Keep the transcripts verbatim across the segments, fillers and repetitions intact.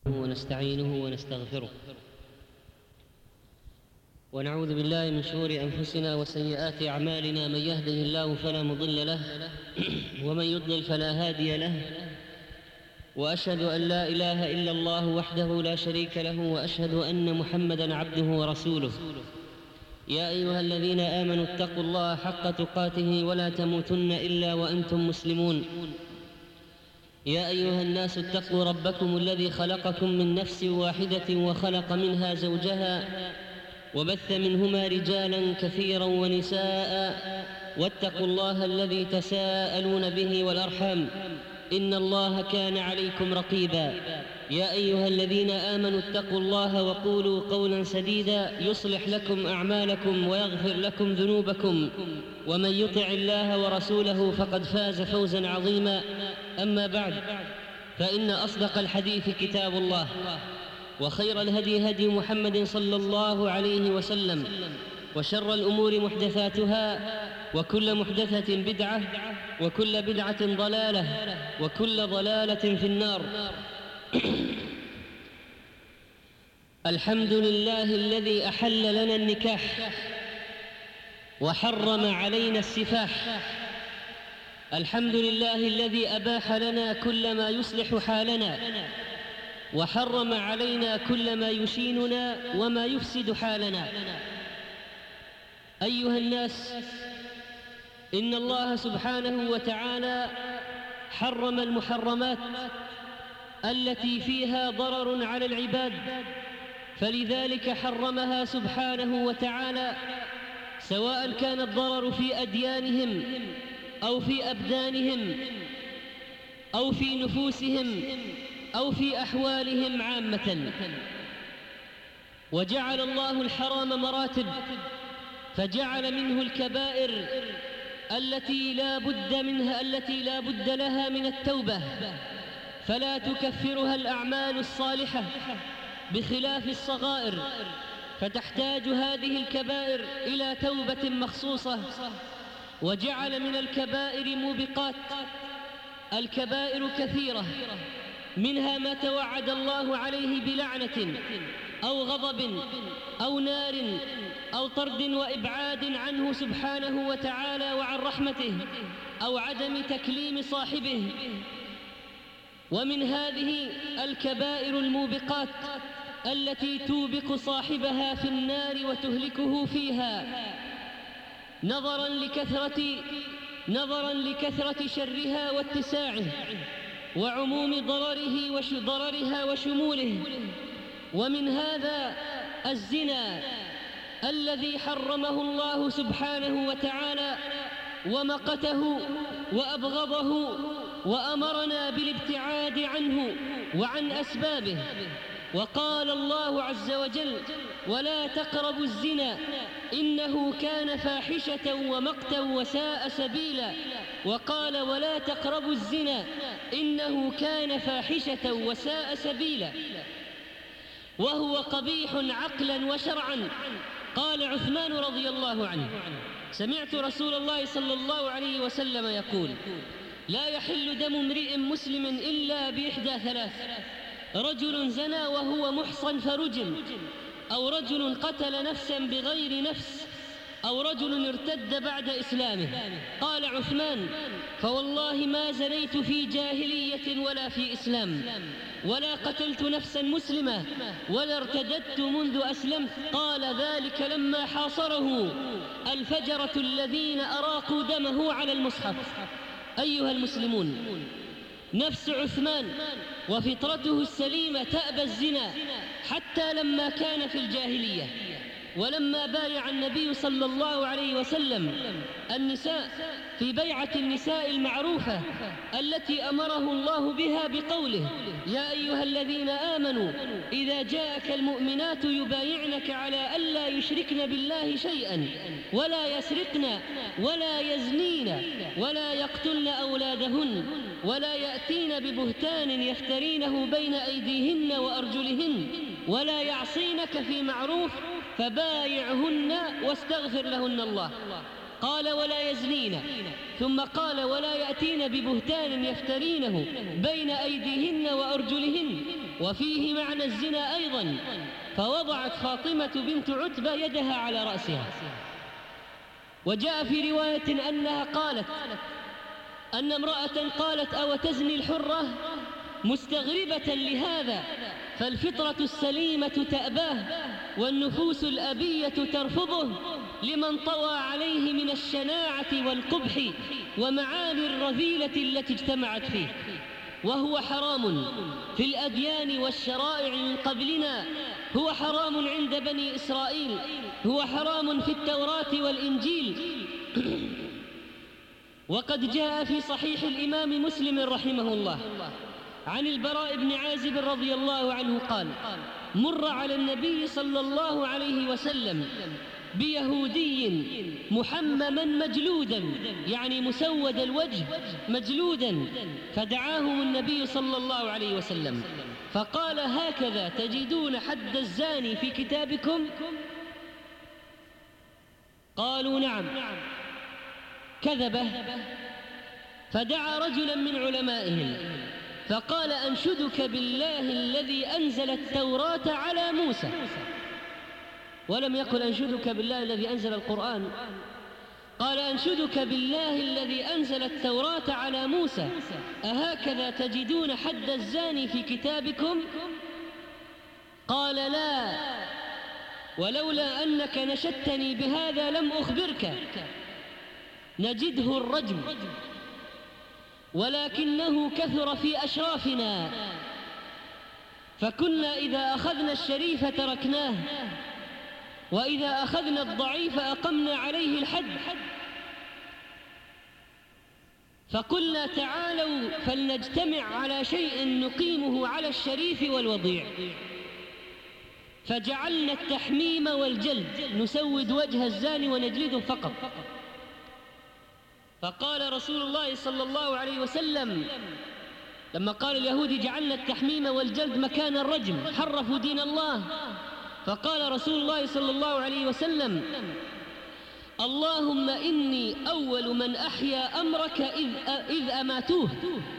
ونستعينه ونستغفره ونعوذ بالله من شرور أنفسنا وسيئات أعمالنا. من يهده الله فلا مضل له ومن يضلل فلا هادي له، وأشهد أن لا إله إلا الله وحده لا شريك له، وأشهد أن محمدًا عبده ورسوله. يا أيها الذين آمنوا اتقوا الله حق تقاته ولا تموتن إلا وأنتم مسلمون. يا أيها الناس اتقوا ربكم الذي خلقكم من نفس واحدة وخلق منها زوجها وبث منهما رجالا كثيرا ونساء، واتقوا الله الذي تساءلون به والأرحام إن الله كان عليكم رقيبا. يا أيها الذين آمنوا اتقوا الله وقولوا قولا سديدا يصلح لكم أعمالكم ويغفر لكم ذنوبكم، ومن يطع الله ورسوله فقد فاز فوزا عظيما. أما بعد، فإن أصدق الحديث كتاب الله، وخير الهدي هدي محمد صلى الله عليه وسلم، وشر الأمور محدثاتها، وكل محدثة بدعة، وكل بدعة ضلالة، وكل ضلالة في النار. الحمد لله الذي أحل لنا النكاح وحرم علينا السفاح. الحمد لله الذي أباح لنا كل ما يصلح حالنا، وحرم علينا كل ما يشيننا وما يفسد حالنا. أيها الناس، إن الله سبحانه وتعالى حرم المحرمات التي فيها ضرر على العباد، فلذلك حرمها سبحانه وتعالى، سواء كان الضرر في أديانهم أو في أبدانهم أو في نفوسهم أو في أحوالهم عامة. وجعل الله الحرام مراتب، فجعل منه الكبائر التي لا بد منها التي لا بد لها من التوبة، فلا تكفرها الأعمال الصالحة، بخلاف الصغائر فتحتاج هذه الكبائر إلى توبة مخصوصة. وجعل من الكبائر موبقات. الكبائر كثيرة، منها ما توعد الله عليه بلعنة أو غضب أو نار أو طرد وإبعاد عنه سبحانه وتعالى وعن رحمته، أو عدم تكليم صاحبه. ومن هذه الكبائر الموبقات التي توبق صاحبها في النار وتهلكه فيها، نظراً لكثرة نظراً لكثرة شرها واتساعه وعموم ضرره وش ضررها وشموله. ومن هذا الزنا الذي حرمه الله سبحانه وتعالى ومقته وأبغضه، وأمرنا بالابتعاد عنه وعن أسبابه. وقال الله عز وجل: ولا تقربوا الزنا إنه كان فاحشة ومقتا وساء سبيلا. وقال: ولا تقربوا الزنا إنه كان فاحشة وساء سبيلا، وهو قبيح عقلا وشرعا. قال عثمان رضي الله عنه: سمعت رسول الله صلى الله عليه وسلم يقول: لا يحل دم امرئ مسلم إلا بإحدى ثلاث: رجل زنى وهو محصن فرجم، أو رجل قتل نفسا بغير نفس، أو رجل ارتد بعد إسلامه. قال عثمان: فوالله ما زنيت في جاهلية ولا في إسلام، ولا قتلت نفسا مسلمة، ولا ارتددت منذ أسلمت. قال: ذلك لما حاصره الفجرة الذين أراقوا دمه على المصحف. أيها المسلمون، نفس عثمان وفطرته السليمة تأبى الزنا حتى لما كان في الجاهلية، ولما بايع النبي صلى الله عليه وسلم النساء في بيعة النساء المعروفة التي أمره الله بها بقوله: يا أيها الذين آمنوا إذا جاءك المؤمنات يبايعنك على ألا يشركن بالله شيئا، ولا يسرقن ولا يزنين ولا يقتلن أولادهن، ولا يأتين ببهتان يفترينه بين أيديهن وأرجلهن، ولا يعصينك في معروف فبايعهن واستغفر لهن الله. قال: ولا يزنين، ثم قال: ولا يأتين ببهتان يفترينه بين أيديهن وأرجلهن، وفيه معنى الزنا أيضا، فوضعت فاطمة بنت عتبة يدها على رأسها. وجاء في رواية أنها قالت أن امرأة قالت: أو تزني الحرة، مستغربة لهذا، فالفطرة السليمة تأباه والنفوس الأبية ترفضه، لمن طوى عليه من الشناعة والقبح ومعاني الرذيلة التي اجتمعت فيه، وهو حرام في الأديان والشرائع من قبلنا، هو حرام عند بني إسرائيل، هو حرام في التوراة والإنجيل. وقد جاء في صحيح الإمام مسلم رحمه الله عن البراء بن عازب رضي الله عنه قال: مر على النبي صلى الله عليه وسلم بيهودي محمما مجلودا، يعني مسود الوجه مجلودا، فدعاهم النبي صلى الله عليه وسلم فقال: هكذا تجدون حد الزاني في كتابكم؟ قالوا: نعم. كذبه، فدعا رجلا من علمائهم فقال: أنشدك بالله الذي أنزل التوراة على موسى، ولم يقل أنشدك بالله الذي أنزل القرآن، قال: أنشدك بالله الذي أنزل التوراة على موسى، أهكذا تجدون حد الزاني في كتابكم؟ قال: لا، ولولا أنك نشدتني بهذا لم أخبرك، نجده الرجم، ولكنه كثر في أشرافنا، فكنا إذا أخذنا الشريف تركناه، وإذا أخذنا الضعيف أقمنا عليه الحد، فقلنا: تعالوا فلنجتمع على شيء نقيمه على الشريف والوضيع، فجعلنا التحميم والجلد، نسود وجه الزاني ونجلده فقط. فقال رسول الله صلى الله عليه وسلم لما قال اليهود: جعلنا التحميم والجلد مكان الرجم، حرفوا دين الله، فقال رسول الله صلى الله عليه وسلم: اللهم إني أول من أحيا أمرك إذ, إذ أماتوه،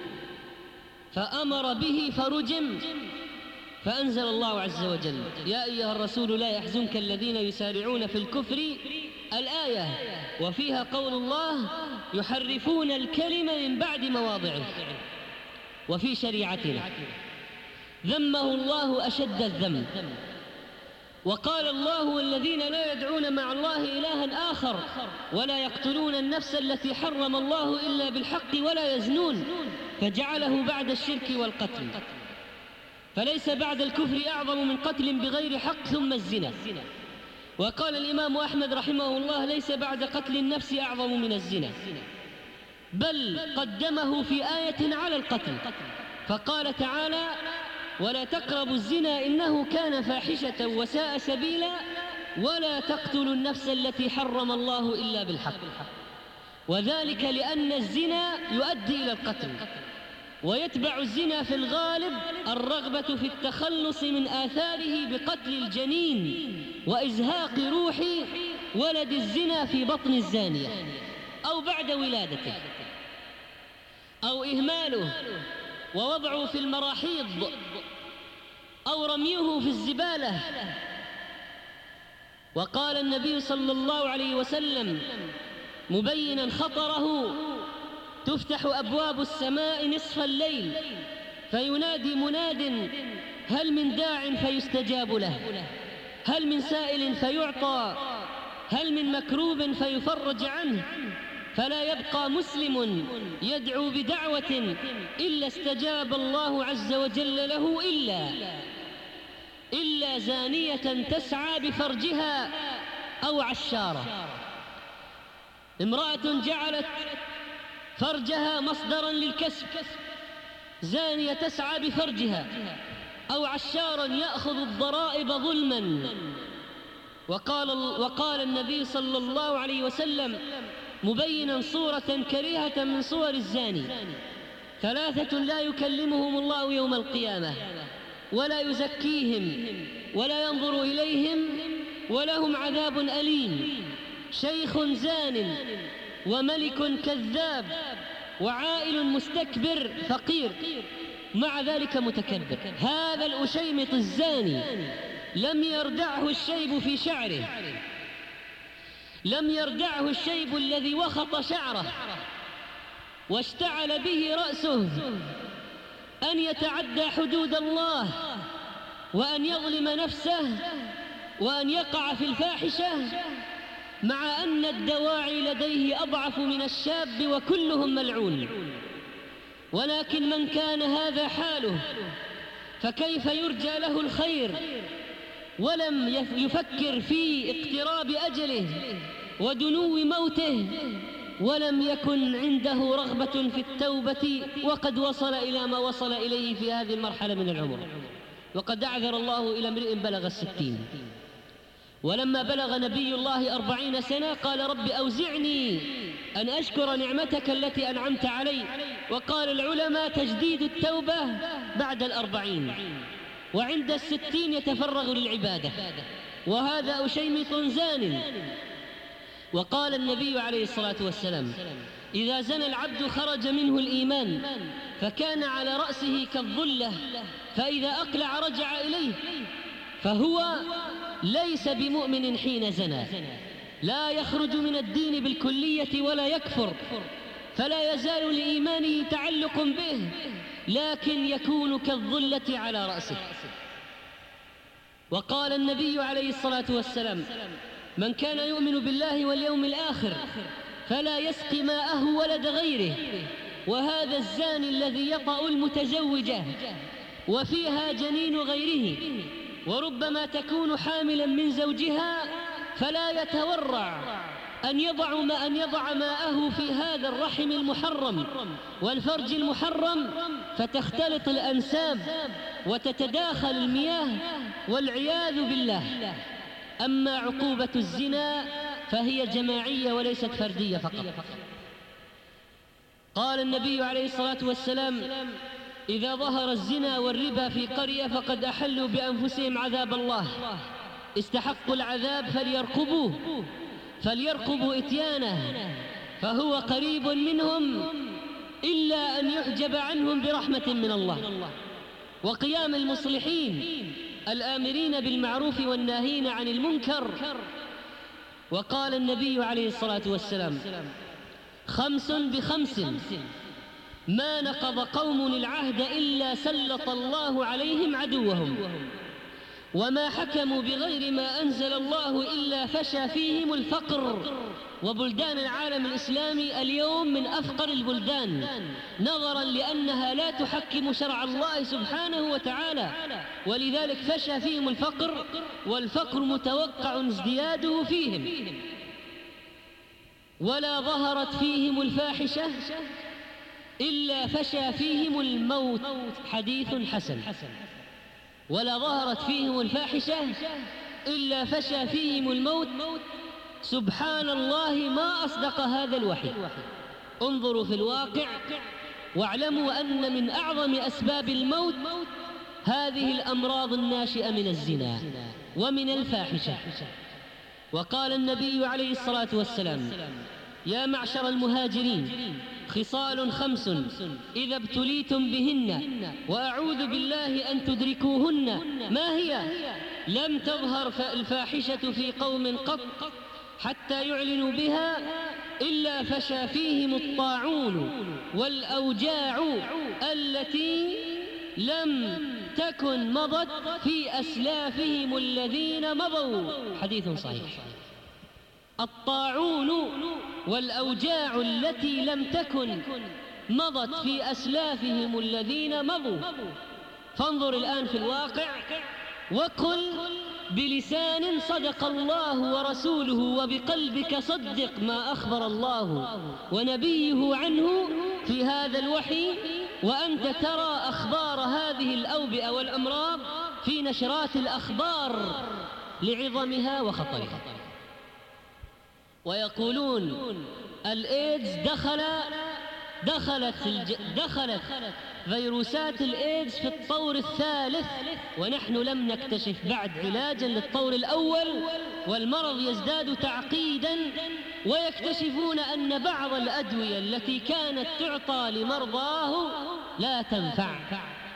فأمر به فرجم. فأنزل الله عز وجل: يا أيها الرسول لا يحزنك الذين يسارعون في الكفر، الآية، وفيها قول الله: يحرفون الكلمة من بعد مواضعه. وفي شريعتنا ذمه الله أشد الذم، وقال الله: والذين لا يدعون مع الله إلها آخر ولا يقتلون النفس التي حرم الله إلا بالحق ولا يزنون، فجعله بعد الشرك والقتل، فليس بعد الكفر أعظم من قتل بغير حق ثم الزنا. وقال الإمام أحمد رحمه الله: ليس بعد قتل النفس أعظم من الزنا، بل قدمه في آية على القتل، فقال تعالى: ولا تقربوا الزنا إنه كان فاحشة وساء سبيلا ولا تقتلوا النفس التي حرم الله إلا بالحق، وذلك لأن الزنا يؤدي إلى القتل، ويتبع الزنا في الغالب الرغبة في التخلص من آثاره بقتل الجنين وإزهاق روح ولد الزنا في بطن الزانية أو بعد ولادته، أو إهماله ووضعه في المراحيض، أو رميه في الزبالة. وقال النبي صلى الله عليه وسلم مبينا خطره: تفتح أبواب السماء نصف الليل فينادي مناد: هل من داع فيستجاب له، هل من سائل فيعطى، هل من مكروب فيفرج عنه، فلا يبقى مسلم يدعو بدعوة إلا استجاب الله عز وجل له إلا إلا زانية تسعى بفرجها أو عشارة، امرأة جعلت فرجها مصدرا للكسب، زانية تسعى بفرجها، أو عشارا يأخذ الضرائب ظلما. وقال, وقال النبي صلى الله عليه وسلم مبينا صورة كريهة من صور الزاني: ثلاثة لا يكلمهم الله يوم القيامة ولا يزكيهم ولا ينظر إليهم ولهم عذاب أليم: شيخ زان وملك كذاب وعائل مستكبر فقير. مع ذلك متكبر. هذا الأشيمط الزاني لم يردعه الشيب في شعره، لم يردعه الشيب الذي وخط شعره واشتعل به رأسه أن يتعدى حدود الله وأن يظلم نفسه وأن يقع في الفاحشة، مع أن الدواعي لديه أضعف من الشاب وكلهم ملعون. ولكن من كان هذا حاله فكيف يرجى له الخير ولم يفكر في اقتراب أجله ودنو موته، ولم يكن عنده رغبة في التوبة، وقد وصل إلى ما وصل إليه في هذه المرحلة من العمر. وقد أعذر الله إلى امرئ بلغ الستين. ولما بلغ نبي الله أربعين سنة قال رب أوزعني أن أشكر نعمتك التي أنعمت علي. وقال العلماء تجديد التوبة بعد الأربعين، وعند الستين يتفرغ للعبادة، وهذا أشيمط زان. وقال النبي عليه الصلاة والسلام إذا زنى العبد خرج منه الإيمان فكان على رأسه كالظلة، فإذا أقلع رجع إليه، فهو ليس بمؤمن حين زنى، لا يخرج من الدين بالكلية ولا يكفر، فلا يزال لإيمانه تعلق به، لكن يكون كالظلة على رأسه. وقال النبي عليه الصلاة والسلام من كان يؤمن بالله واليوم الآخر فلا يسقي ماءه ولد غيره. وهذا الزاني الذي يطأ المتزوجة وفيها جنين غيره، وربما تكون حاملا من زوجها، فلا يتورع أن يضع ما أن يضع ماءه في هذا الرحم المحرم والفرج المحرم، فتختلط الأنساب وتتداخل المياه والعياذ بالله. أما عقوبة الزنا فهي جماعية وليست فردية فقط. قال النبي عليه الصلاة والسلام إذا ظهر الزنا والربا في قرية فقد أحلوا بأنفسهم عذاب الله، استحقوا العذاب فليرقبوه فليرقبوا إتيانه، فهو قريب منهم إلا أن يحجب عنهم برحمة من الله. وقيام المصلحين الآمرين بالمعروف والناهين عن المنكر. وقال النبي عليه الصلاة والسلام خمس بخمس ما نقض قوم العهد إلا سلط الله عليهم عدوهم، وما حكموا بغير ما أنزل الله إلا فشى فيهم الفقر. وبلدان العالم الإسلامي اليوم من أفقر البلدان نظرا لأنها لا تحكم شرع الله سبحانه وتعالى، ولذلك فشى فيهم الفقر، والفقر متوقع ازدياده فيهم. ولا ظهرت فيهم الفاحشة إلا فشى فيهم الموت، حديث حسن. ولا ظهرت فيهم الفاحشة إلا فشى فيهم الموت. سبحان الله ما أصدق هذا الوحي. انظروا في الواقع واعلموا أن من أعظم أسباب الموت هذه الأمراض الناشئة من الزنا ومن الفاحشة. وقال النبي عليه الصلاة والسلام يا معشر المهاجرين خصال خمس إذا ابتليتم بهن وأعوذ بالله أن تدركوهن. ما هي؟ لم تظهر الفاحشة في قوم قط حتى يعلنوا بها إلا فشى فيهم الطاعون والأوجاع التي لم تكن مضت في أسلافهم الذين مضوا، حديث صحيح. الطاعون والأوجاع التي لم تكن مضت في أسلافهم الذين مضوا. فانظر الآن في الواقع وقل بلسان صدق الله ورسوله، وبقلبك صدق ما أخبر الله ونبيه عنه في هذا الوحي، وأنت ترى أخبار هذه الأوبئة والأمراض في نشرات الأخبار لعظمها وخطرها. ويقولون الإيدز دخل دخلت الج... دخلت فيروسات الإيدز في الطور الثالث، ونحن لم نكتشف بعد علاجا للطور الأول، والمرض يزداد تعقيدا. ويكتشفون أن بعض الأدوية التي كانت تعطى لمرضاه لا تنفع،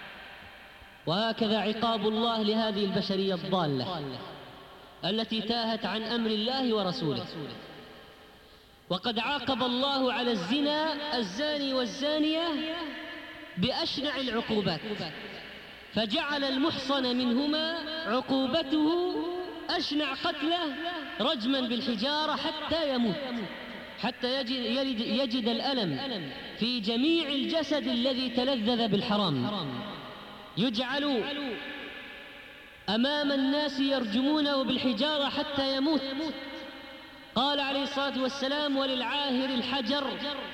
وهكذا عقاب الله لهذه البشرية الضالة التي تاهت عن أمر الله ورسوله. وقد عاقب الله على الزنا الزاني والزانية بأشنع العقوبات، فجعل المحصن منهما عقوبته أشنع قتله رجما بالحجارة حتى يموت، حتى يجد, يجد الألم في جميع الجسد الذي تلذذ بالحرام. يجعل أمام الناس يرجمونه بالحجارة حتى يموت. قال عليه الصلاة والسلام: وللعاهر الحجر.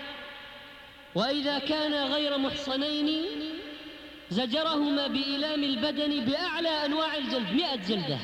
وإذا كان غير محصنين زجرهما بإيلام البدن بأعلى أنواع الجلد، مئة جلدة،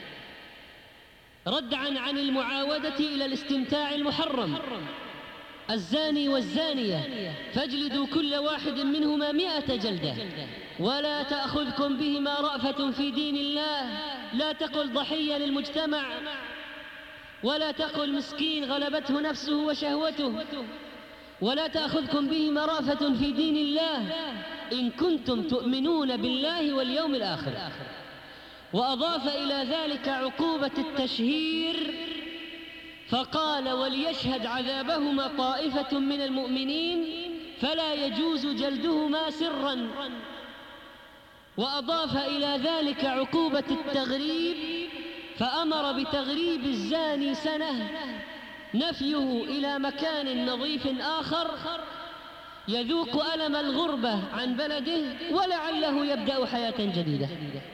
ردعا عن المعاودة إلى الاستمتاع المحرم. الزاني والزانية فاجلدوا كل واحد منهما مئة جلدة، ولا تأخذكم بهما رأفة في دين الله. لا تقل ضحية للمجتمع، ولا تقل مسكين غلبته نفسه وشهوته، ولا تأخذكم بهما رأفة في دين الله إن كنتم تؤمنون بالله واليوم الآخر. وأضاف إلى ذلك عقوبة التشهير فقال: وليشهد عذابهما طائفة من المؤمنين فلا يجوز جلدهما سرا. وأضاف إلى ذلك عقوبة التغريب فأمر بتغريب الزاني سنة، نفيه إلى مكان نظيف آخر يذوق ألم الغربة عن بلده ولعله يبدأ حياة جديدة.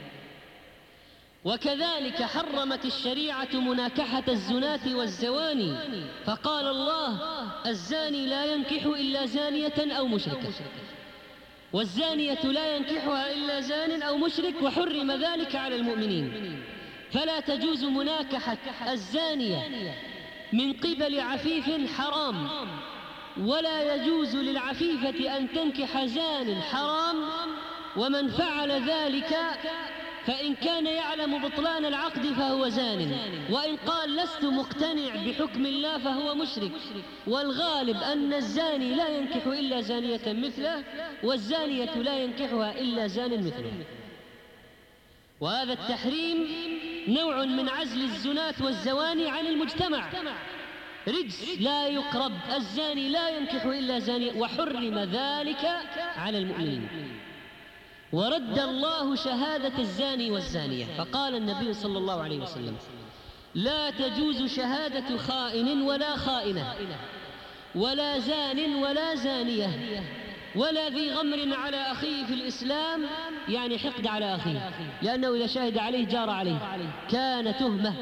وكذلك حرمت الشريعة مناكحة الزناة والزواني، فقال الله: الزاني لا ينكح إلا زانية أو مشركة، والزانية لا ينكحها إلا زان أو مشرك، وحرم ذلك على المؤمنين. فلا تجوز مناكحة الزانية من قبل عفيف حرام، ولا يجوز للعفيفة أن تنكح زان حرام. ومن فعل ذلك فإن كان يعلم بطلان العقد فهو زان، وإن قال لست مقتنع بحكم الله فهو مشرك. والغالب أن الزاني لا ينكح إلا زانية مثله، والزانية لا ينكحها إلا زان مثله. وهذا التحريم نوع من عزل الزناة والزواني عن المجتمع، رجس لا يقرب. الزاني لا ينكح إلا زانية، وحرم ذلك على المؤمنين. ورد الله شهادة الزاني والزانية، فقال النبي صلى الله عليه وسلم: لا تجوز شهادة خائن ولا خائنة، ولا زان ولا زانية، ولا ذي غمر على أخيه في الإسلام، يعني حقد على أخيه، لأنه إذا شهد عليه جار عليه، كان تهمة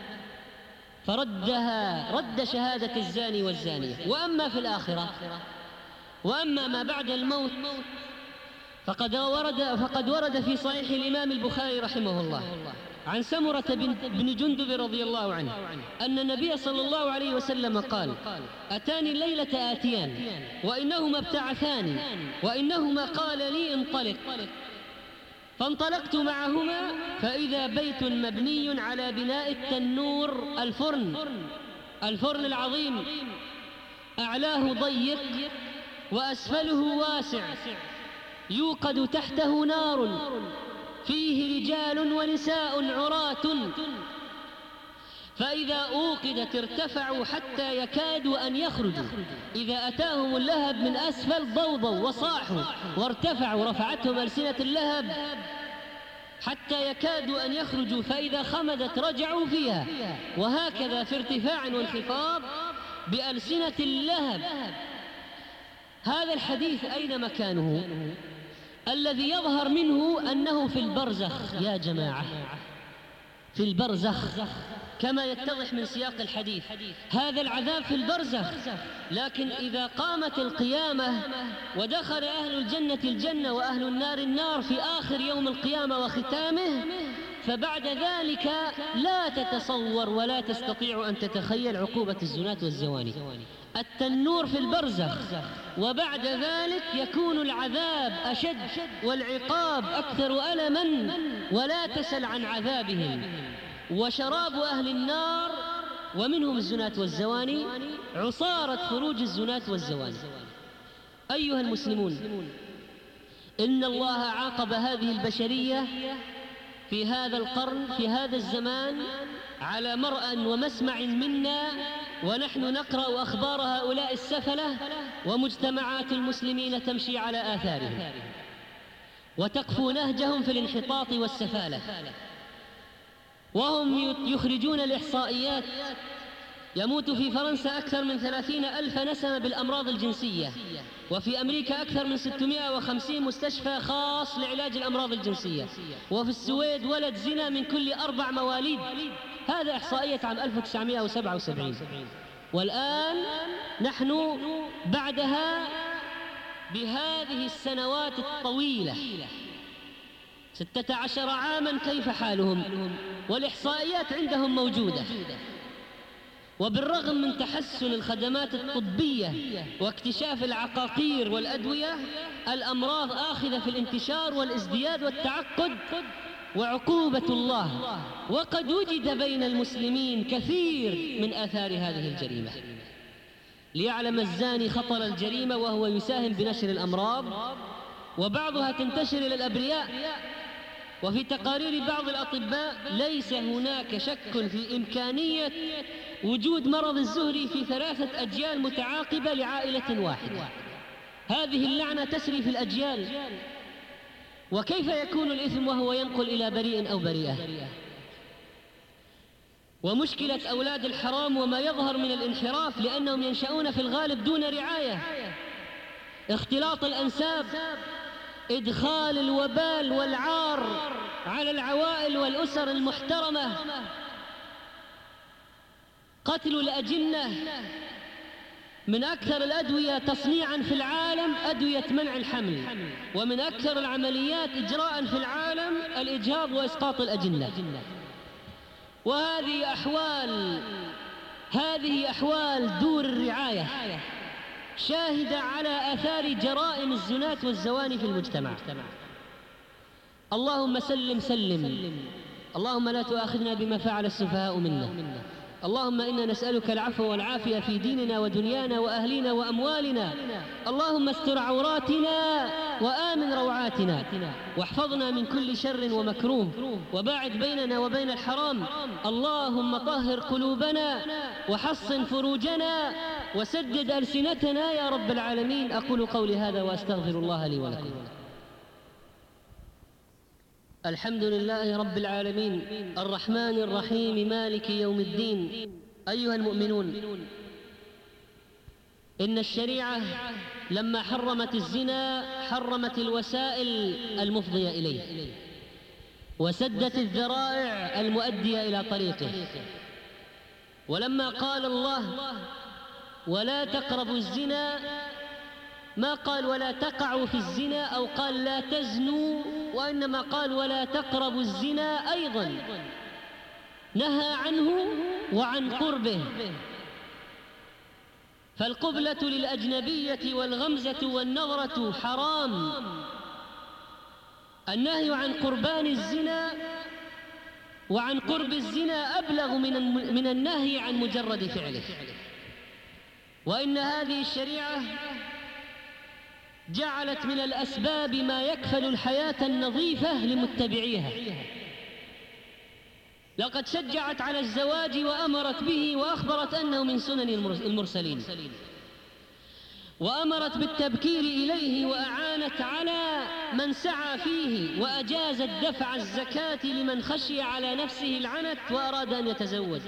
فردها، رد شهادة الزاني والزانية. وأما في الآخرة، وأما ما بعد الموت، فقد ورد فقد ورد في صحيح الإمام البخاري رحمه الله عن سمرة بن جندب رضي الله عنه أن النبي صلى الله عليه وسلم قال: أتاني الليلة آتيان وإنهما ابتعثاني، وإنهما قال لي انطلق، فانطلقت معهما فإذا بيت مبني على بناء التنور، الفرن الفرن العظيم، أعلاه ضيق وأسفله واسع، يوقد تحته نار، فيه رجال ونساء عراة، فإذا أوقدت ارتفعوا حتى يكادوا أن يخرجوا، إذا أتاهم اللهب من أسفل ضوضوا وصاحوا وارتفعوا، رفعتهم ألسنة اللهب حتى يكادوا أن يخرجوا، فإذا خمدت رجعوا فيها، وهكذا في ارتفاع وانخفاض بألسنة اللهب. هذا الحديث أين مكانه؟ الذي يظهر منه أنه في البرزخ يا جماعة، في البرزخ كما يتضح من سياق الحديث. هذا العذاب في البرزخ، لكن إذا قامت القيامة ودخل أهل الجنة الجنة وأهل النار النار في آخر يوم القيامة وختامه، فبعد ذلك لا تتصور ولا تستطيع أن تتخيل عقوبة الزناة والزواني. التنور في البرزخ، وبعد ذلك يكون العذاب أشد والعقاب أكثر ألما، ولا تسل عن عذابهم. وشراب أهل النار ومنهم الزناة والزواني عصارة خروج الزناة والزواني. أيها المسلمون، إن الله عاقب هذه البشرية في هذا القرن، في هذا الزمان، على مرأى ومسمع منا ونحن نقرأ أخبار هؤلاء السفلة، ومجتمعات المسلمين تمشي على آثارهم وتقفو نهجهم في الانحطاط والسفالة، وهم يخرجون الإحصائيات. يموت في فرنسا أكثر من ثلاثين ألف نسمة بالأمراض الجنسية، وفي أمريكا أكثر من ستمائة وخمسين مستشفى خاص لعلاج الأمراض الجنسية، وفي السويد ولد زنا من كل أربع مواليد. هذا إحصائية عام ألف وتسعمائة وسبعة وسبعين. والآن نحن بعدها بهذه السنوات الطويلة، ستة عشر عاما، كيف حالهم؟ والإحصائيات عندهم موجودة. وبالرغم من تحسن الخدمات الطبية واكتشاف العقاقير والأدوية، الأمراض آخذة في الانتشار والازدياد والتعقد، وعقوبة الله. وقد وجد بين المسلمين كثير من آثار هذه الجريمة. ليعلم الزاني خطر الجريمة وهو يساهم بنشر الأمراض، وبعضها تنتشر إلى الأبرياء. وفي تقارير بعض الأطباء ليس هناك شك في إمكانية وجود مرض الزهري في ثلاثة أجيال متعاقبة لعائلة واحدة. هذه اللعنة تسري في الأجيال، وكيف يكون الإثم وهو ينقل إلى بريء أو بريئة؟ ومشكلة أولاد الحرام وما يظهر من الانحراف لأنهم ينشأون في الغالب دون رعاية، اختلاط الأنساب، إدخال الوبال والعار على العوائل والأسر المحترمة، قتل الأجنة. من أكثر الأدوية تصنيعاً في العالم أدوية منع الحمل، ومن أكثر العمليات إجراءً في العالم الإجهاض وإسقاط الأجنة. وهذه أحوال هذه أحوال دور الرعاية شاهدة على آثار جرائم الزنات والزواني في المجتمع. اللهم سلم سلم، اللهم لا تؤاخذنا بما فعل السفهاء منا. اللهم إنا نسألك العفو والعافية في ديننا ودنيانا وأهلنا وأموالنا. اللهم استر عوراتنا وآمن روعاتنا، واحفظنا من كل شر ومكروه، وباعد بيننا وبين الحرام. اللهم طهر قلوبنا وحصن فروجنا وسدد ألسنتنا يا رب العالمين. أقول قولي هذا وأستغفر الله لي ولكم. الحمد لله رب العالمين، الرحمن الرحيم، مالك يوم الدين. أيها المؤمنون، إن الشريعة لما حرمت الزنا حرمت الوسائل المفضية إليه، وسدت الذرائع المؤدية إلى طريقه. ولما قال الله ولا تقربوا الزنا، ما قال ولا تقعوا في الزنا أو قال لا تزنوا، وإنما قال ولا تقربوا الزنا أيضا، نهى عنه وعن قربه. فالقبلة للأجنبية والغمزة والنظرة حرام. النهي عن قربان الزنا وعن قرب الزنا أبلغ من من النهي عن مجرد فعله. وإن هذه الشريعة جعلت من الأسباب ما يكفل الحياة النظيفة لمتبعيها. لقد شجعت على الزواج وأمرت به وأخبرت أنه من سنن المرسلين، وأمرت بالتبكير إليه وأعانت على من سعى فيه، وأجازت دفع الزكاة لمن خشي على نفسه العنت وأراد أن يتزوج،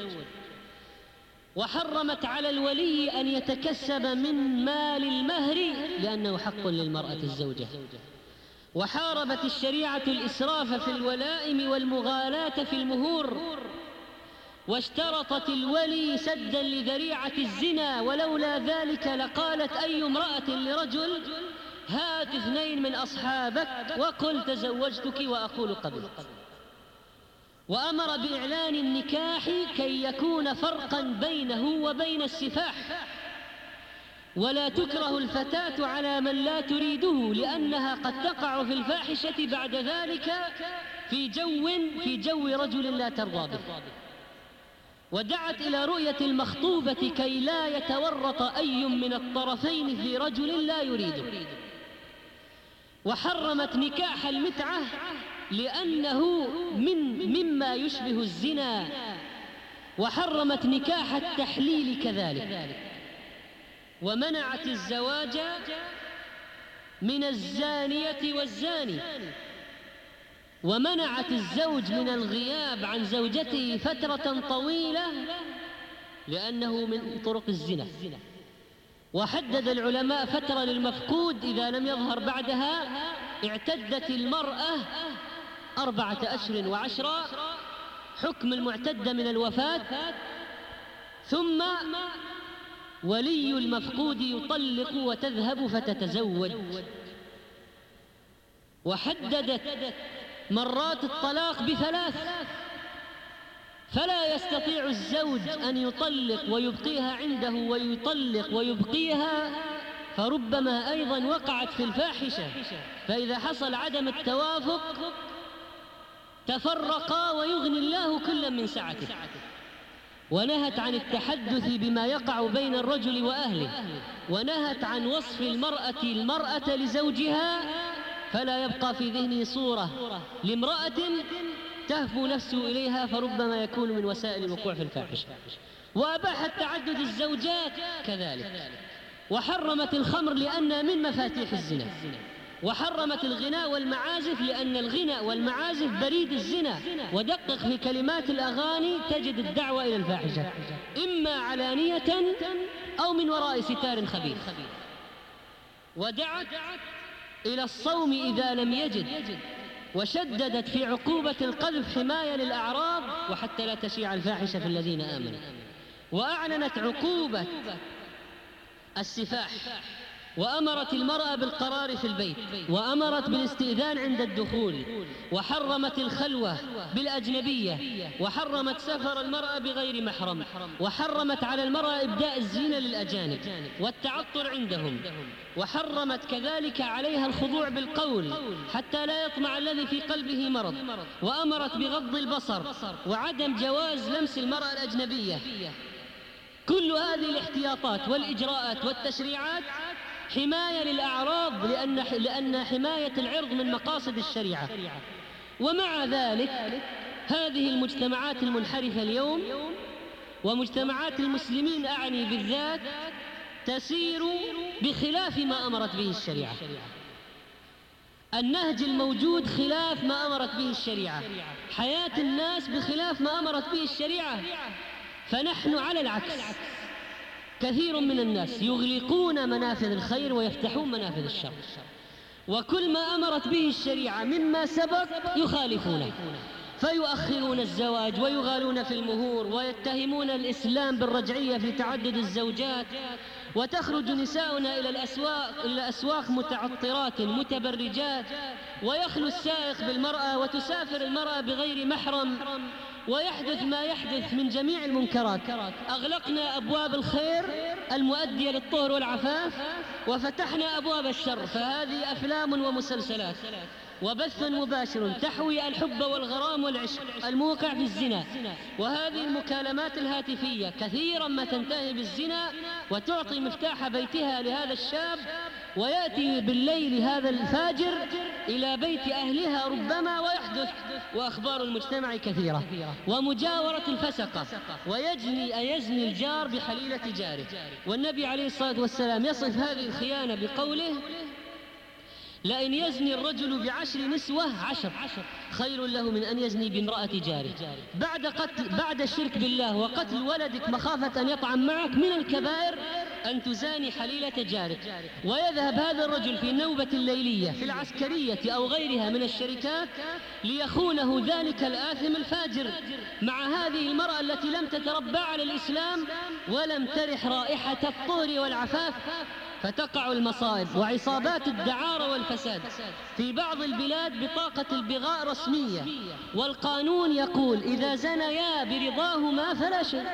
وحرمت على الولي أن يتكسب من مال المهر لأنه حق للمرأة الزوجة. وحاربت الشريعة الإسراف في الولائم والمغالاة في المهور، واشترطت الولي سدا لذريعة الزنا، ولولا ذلك لقالت أي امرأة لرجل هات اثنين من أصحابك وقل تزوجتك وأقول قبلت. وأمر بإعلان النكاح كي يكون فرقا بينه وبين السفاح، ولا تكره الفتاة على من لا تريده، لأنها قد تقع في الفاحشة بعد ذلك في جو في جو رجل لا ترضى به. ودعت إلى رؤية المخطوبة كي لا يتورط أي من الطرفين في رجل لا يريده. وحرمت نكاح المتعة لأنه من مما يشبه الزنا، وحرمت نكاح التحليل كذلك، ومنعت الزواج من الزانية والزاني، ومنعت الزوج من الغياب عن زوجته فترة طويلة لأنه من طرق الزنا. وحدد العلماء فترة للمفقود إذا لم يظهر بعدها اعتدت المرأة أربعة أشهر وعشرة، حكم المعتدة من الوفاة، ثم ولي المفقود يطلق وتذهب فتتزوج. وحددت مرات الطلاق بثلاث، فلا يستطيع الزوج أن يطلق ويبقيها عنده ويطلق ويبقيها، فربما أيضا وقعت في الفاحشة، فإذا حصل عدم التوافق تفرقا ويغني الله كلا من سعته. ونهت عن التحدث بما يقع بين الرجل وأهله، ونهت عن وصف المرأة المرأة لزوجها، فلا يبقى في ذهنه صورة لامرأة تهفو نفسه إليها، فربما يكون من وسائل الوقوع في الفاحشة. وأباحت تعدد الزوجات كذلك، وحرمت الخمر لأنها من مفاتيح الزنا، وحرمت الغناء والمعازف لأن الغناء والمعازف بريد الزنا. ودقق في كلمات الأغاني تجد الدعوة إلى الفاحشة إما علانية أو من وراء ستار خبيث. ودعت إلى الصوم إذا لم يجد، وشددت في عقوبة القذف حماية للأعراض وحتى لا تشيع الفاحشة في الذين آمنوا. وأعلنت عقوبة السفاح، وأمرت المرأة بالقرار في البيت، وأمرت بالاستئذان عند الدخول، وحرمت الخلوة بالأجنبية، وحرمت سفر المرأة بغير محرم، وحرمت على المرأة إبداء الزينة للأجانب والتعطر عندهم، وحرمت كذلك عليها الخضوع بالقول حتى لا يطمع الذي في قلبه مرض، وأمرت بغض البصر وعدم جواز لمس المرأة الأجنبية. كل هذه الاحتياطات والإجراءات والتشريعات حماية للأعراض، لأن لأن حماية العرض من مقاصد الشريعة. ومع ذلك هذه المجتمعات المنحرفة اليوم، ومجتمعات المسلمين أعني بالذات، تسير بخلاف ما أمرت به الشريعة. النهج الموجود خلاف ما أمرت به الشريعة، حياة الناس بخلاف ما أمرت به الشريعة. فنحن على العكس، كثير من الناس يغلقون منافذ الخير ويفتحون منافذ الشر، وكل ما أمرت به الشريعة مما سبق يخالفونه، فيؤخرون الزواج ويغالون في المهور، ويتهمون الإسلام بالرجعية في تعدد الزوجات. وتخرج نساؤنا إلى الأسواق إلى الأسواق متعطرات متبرجات، ويخلو السائق بالمرأة، وتسافر المرأة بغير محرم، ويحدث ما يحدث من جميع المنكرات. أغلقنا أبواب الخير المؤدية للطهر والعفاف، وفتحنا أبواب الشر. فهذه أفلام ومسلسلات وبث مباشر تحوي الحب والغرام والعشق الموقع في الزنا. وهذه المكالمات الهاتفية كثيرا ما تنتهي بالزنا، وتعطي مفتاح بيتها لهذا الشاب، ويأتي بالليل هذا الفاجر إلى بيت أهلها ربما ويحدث. وأخبار المجتمع كثيرة، ومجاورة الفسقة، ويجني أيزني الجار بحليلة جاره. والنبي عليه الصلاة والسلام يصف هذه الخيانة بقوله: لئن يزني الرجل بعشر نسوة عشر خير له من أن يزني بامرأة جاره. بعد قتل بعد الشرك بالله وقتل ولدك مخافة أن يطعن معك، من الكبائر أن تزاني حليلة جارك. ويذهب هذا الرجل في النوبة الليلية في العسكرية أو غيرها من الشركات ليخونه ذلك الآثم الفاجر مع هذه المرأة التي لم تتربى على الإسلام ولم ترح رائحة الطهر والعفاف. فتقع المصائب وعصابات الدعارة والفساد. في بعض البلاد بطاقة البغاء رسمية، والقانون يقول إذا زنيا برضاهما فلا شيء.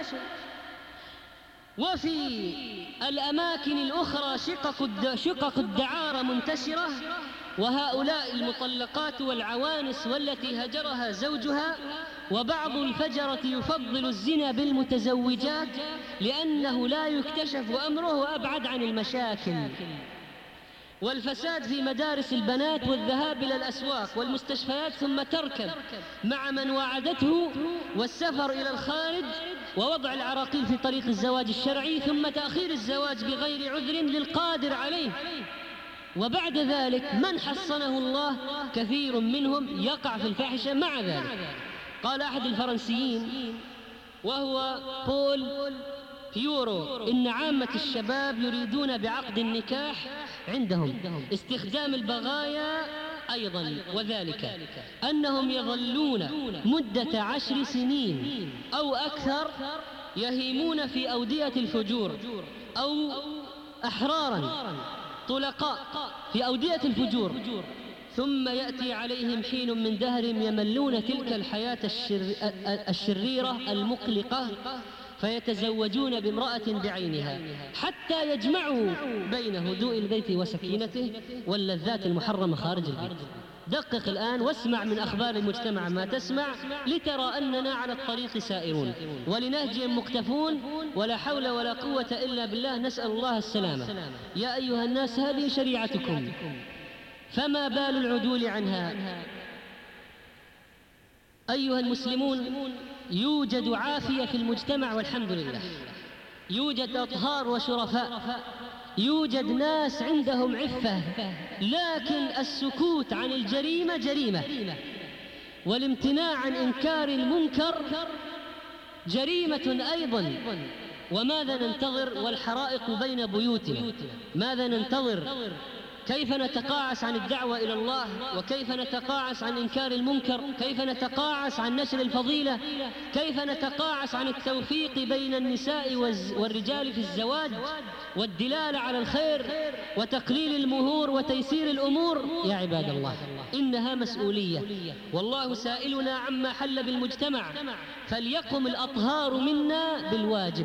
وفي الأماكن الأخرى شقق شقق الدعارة منتشرة، وهؤلاء المطلقات والعوانس والتي هجرها زوجها. وبعض الفجرة يفضل الزنا بالمتزوجات لأنه لا يكتشف أمره وأبعد عن المشاكل. والفساد في مدارس البنات والذهاب إلى الأسواق والمستشفيات، ثم تركب مع من وعدته، والسفر إلى الخارج، ووضع العراقيل في طريق الزواج الشرعي، ثم تأخير الزواج بغير عذر للقادر عليه. وبعد ذلك من حصنه الله كثير منهم يقع في الفاحشة مع ذلك. قال أحد الفرنسيين وهو بول فيورو إن عامة الشباب يريدون بعقد النكاح عندهم استخدام البغايا أيضا، وذلك أنهم يظلون مدة عشر سنين أو أكثر يهيمون في أودية الفجور، أو أحرارا طلقاء في أودية الفجور، ثم يأتي عليهم حين من دهرهم يملون تلك الحياة الشر... الشريرة المقلقة، فيتزوجون بامرأة بعينها حتى يجمعوا بين هدوء البيت وسكينته واللذات المحرمة خارج البيت. دقق الآن واسمع من أخبار المجتمع ما تسمع، لترى أننا على الطريق سائرون ولنهجهم مكتفون، ولا حول ولا قوة إلا بالله، نسأل الله السلامة. يا أيها الناس، هذه شريعتكم، فما بال العدول عنها؟ أيها المسلمون، يوجد عافية في المجتمع والحمد لله، يوجد أطهار وشرفاء، يوجد ناس عندهم عفة، لكن السكوت عن الجريمة جريمة، والامتناع عن إنكار المنكر جريمة أيضا. وماذا ننتظر والحرائق بين بيوتنا؟ ماذا ننتظر؟ كيف نتقاعس عن الدعوة إلى الله؟ وكيف نتقاعس عن إنكار المنكر؟ كيف نتقاعس عن نشر الفضيلة؟ كيف نتقاعس عن التوفيق بين النساء والرجال في الزواج والدلالة على الخير وتقليل المهور وتيسير الأمور؟ يا عباد الله، إنها مسؤولية، والله سائلنا عما حل بالمجتمع، فليقم الأطهار منا بالواجب،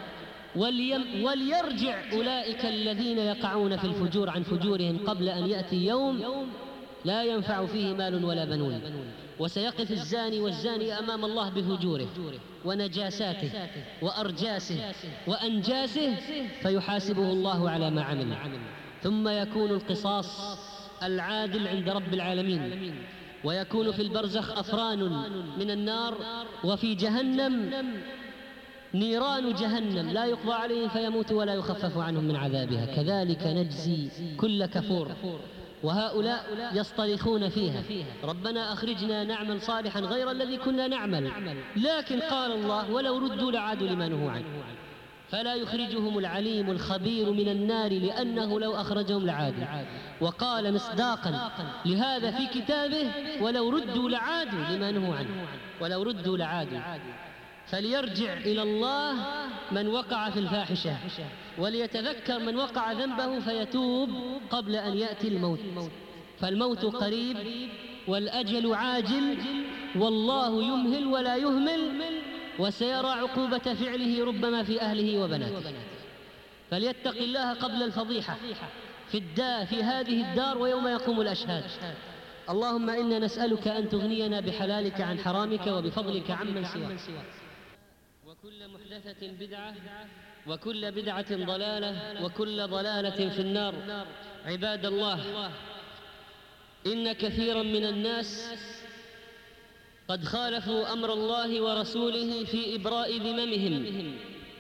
وليرجع أولئك الذين يقعون في الفجور عن فجورهم قبل أن يأتي يوم لا ينفع فيه مال ولا بنون، وسيقف الزاني والزاني أمام الله بفجوره ونجاساته وأرجاسه وأنجاسه، فيحاسبه الله على ما عمل، ثم يكون القصاص العادل عند رب العالمين، ويكون في البرزخ أفران من النار، وفي جهنم نيران جهنم لا يقضى عليهم فيموت ولا يخفف عنهم من عذابها، كذلك نجزي كل كفور. وهؤلاء يصطرخون فيها: ربنا أخرجنا نعمل صالحا غير الذي كنا نعمل، لكن قال الله: ولو ردوا لعادوا لما نهوا عنه، فلا يخرجهم العليم الخبير من النار لأنه لو أخرجهم لعادوا. وقال مصداقا لهذا في كتابه: ولو ردوا لعادوا لما نهوا عنه، ولو ردوا لعادوا. فليرجع إلى الله من وقع في الفاحشة، وليتذكر من وقع ذنبه فيتوب قبل أن يأتي الموت، فالموت قريب والأجل عاجل، والله يمهل ولا يهمل، وسيرى عقوبة فعله ربما في أهله وبناته. فليتق الله قبل الفضيحة في الدار في هذه الدار ويوم يقوم الأشهاد. اللهم إنا نسألك أن تغنينا بحلالك عن حرامك وبفضلك عمن سواك. وكل محدثة بدعة، وكل بدعة ضلالة، وكل ضلالة في النار. عباد الله، إن كثيرا من الناس قد خالفوا أمر الله ورسوله في إبراء ذممهم،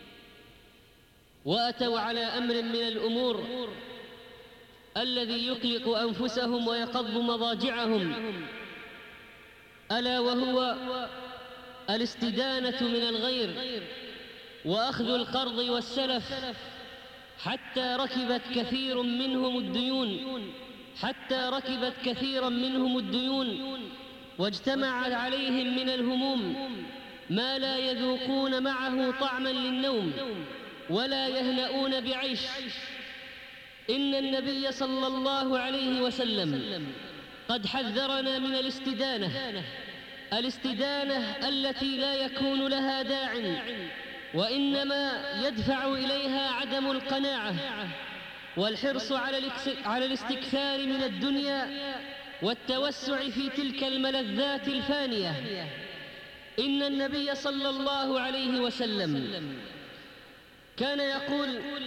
وأتوا على أمر من الأمور الذي يقلق أنفسهم ويقض مضاجعهم، ألا وهو الاستدانة من الغير وأخذ القرض والسلف، حتى ركبت كثير منهم الديون حتى ركبت كثيرا منهم الديون واجتمعت عليهم من الهموم ما لا يذوقون معه طعما للنوم ولا يهنؤون بعيش. إن النبي صلى الله عليه وسلم قد حذرنا من الاستدانة الاستدانة التي لا يكون لها داع، وإنما يدفع إليها عدم القناعة والحرص على الاستكثار من الدنيا والتوسع في تلك الملذات الفانية. إن النبي صلى الله عليه وسلم كان يقول: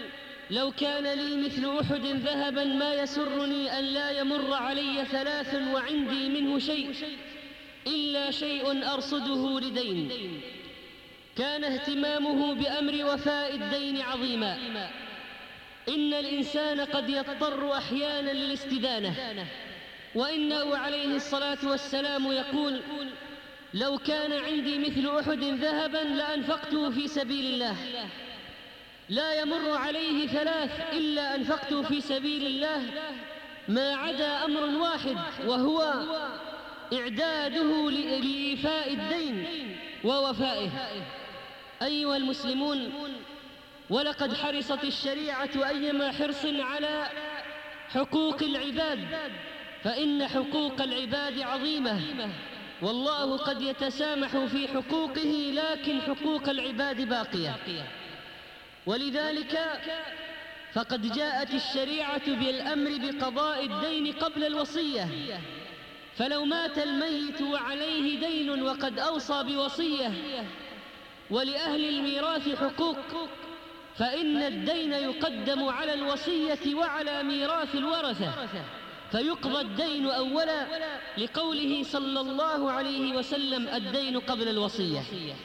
لو كان لي مثل أحد ذهبا ما يسرني أن لا يمر علي ثلاث وعندي منه شيء إلا شيء أرصده لدين. كان اهتمامه بأمر وفاء الدين عظيما. إن الإنسان قد يضطر أحيانا للاستدانة، وإنه عليه الصلاة والسلام يقول: لو كان عندي مثل أحد ذهبا لأنفقته في سبيل الله، لا يمر عليه ثلاث إلا أنفقته في سبيل الله، ما عدا أمر واحد، وهو إعداده لإيفاء الدين ووفائه. أيها المسلمون، ولقد حرصت الشريعة أيما حرص على حقوق العباد، فإن حقوق العباد عظيمة، والله قد يتسامح في حقوقه، لكن حقوق العباد باقية. ولذلك فقد جاءت الشريعة بالأمر بقضاء الدين قبل الوصية. فلو مات الميت وعليه دين وقد أوصى بوصية ولأهل الميراث حقوق، فإن الدين يقدم على الوصية وعلى ميراث الورثة، فيقضى الدين أولا، لقوله صلى الله عليه وسلم: الدين قبل الوصية.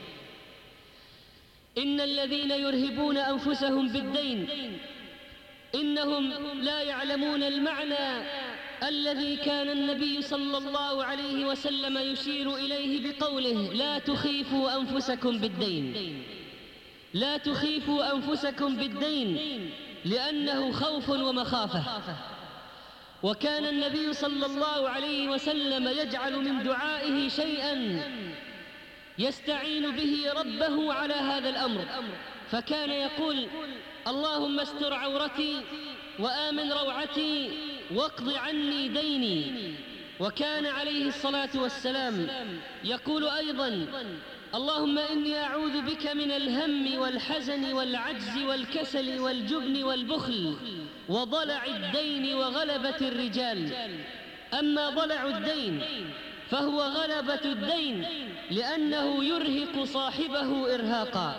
إن الذين يرهبون أنفسهم بالدين إنهم لا يعلمون المعنى الذي كان النبي صلى الله عليه وسلم يشير إليه بقوله: لا تخيفوا أنفسكم بالدين. لا تخيفوا أنفسكم بالدين، لأنه خوف ومخافة. وكان النبي صلى الله عليه وسلم يجعل من دعائه شيئا يستعين به ربه على هذا الأمر، فكان يقول: اللهم استر عورتي وآمن روعتي واقض عني ديني. وكان عليه الصلاة والسلام يقول أيضا: اللهم إني أعوذ بك من الهم والحزن والعجز والكسل والجبن والبخل وضلع الدين وغلبة الرجال. أما ضلع الدين فهو غلبة الدين، لأنه يرهق صاحبه إرهاقا.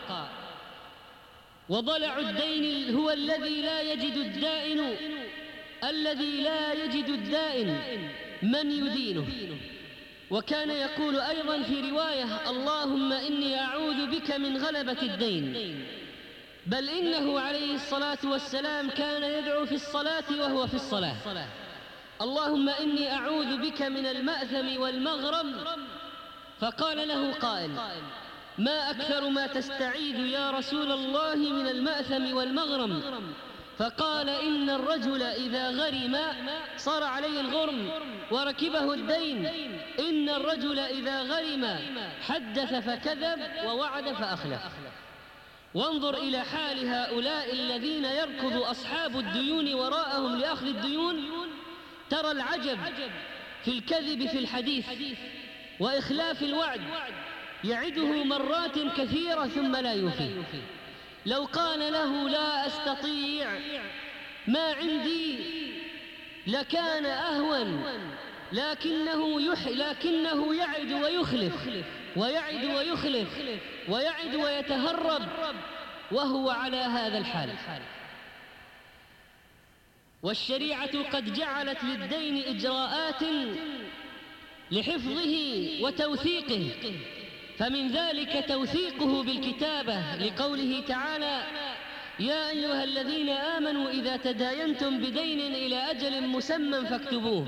وضلع الدين هو الذي لا يجد الدائن الذي لا يجد الدائن من يدينه. وكان يقول أيضا في رواية: اللهم إني أعوذ بك من غلبة الدين. بل إنه عليه الصلاة والسلام كان يدعو في الصلاة وهو في الصلاة: اللهم إني أعوذ بك من المأثم والمغرم. فقال له قائل: ما أكثر ما تستعيذ يا رسول الله من المأثم والمغرم؟ فقال: إن الرجل إذا غرم صار عليه الغرم وركبه الدين. إن الرجل إذا غرم حدث فكذب ووعد فأخلف. وانظر إلى حال هؤلاء الذين يركض أصحاب الديون وراءهم لأخذ الديون، ترى العجب في الكذب في الحديث وإخلاف الوعد، يعده مرات كثيرة ثم لا يوفي. لو قال له: لا أستطيع، ما عندي، لكان أهون، لكنه, يح لكنه يعد ويخلف ويعد ويخلف ويعد ويتهرب، وهو على هذا الحال. والشريعة قد جعلت للدين إجراءات لحفظه وتوثيقه، فمن ذلك توثيقه بالكتابة، لقوله تعالى: يا أيها الذين آمنوا إذا تداينتم بدين إلى أجل مسمى فاكتبوه.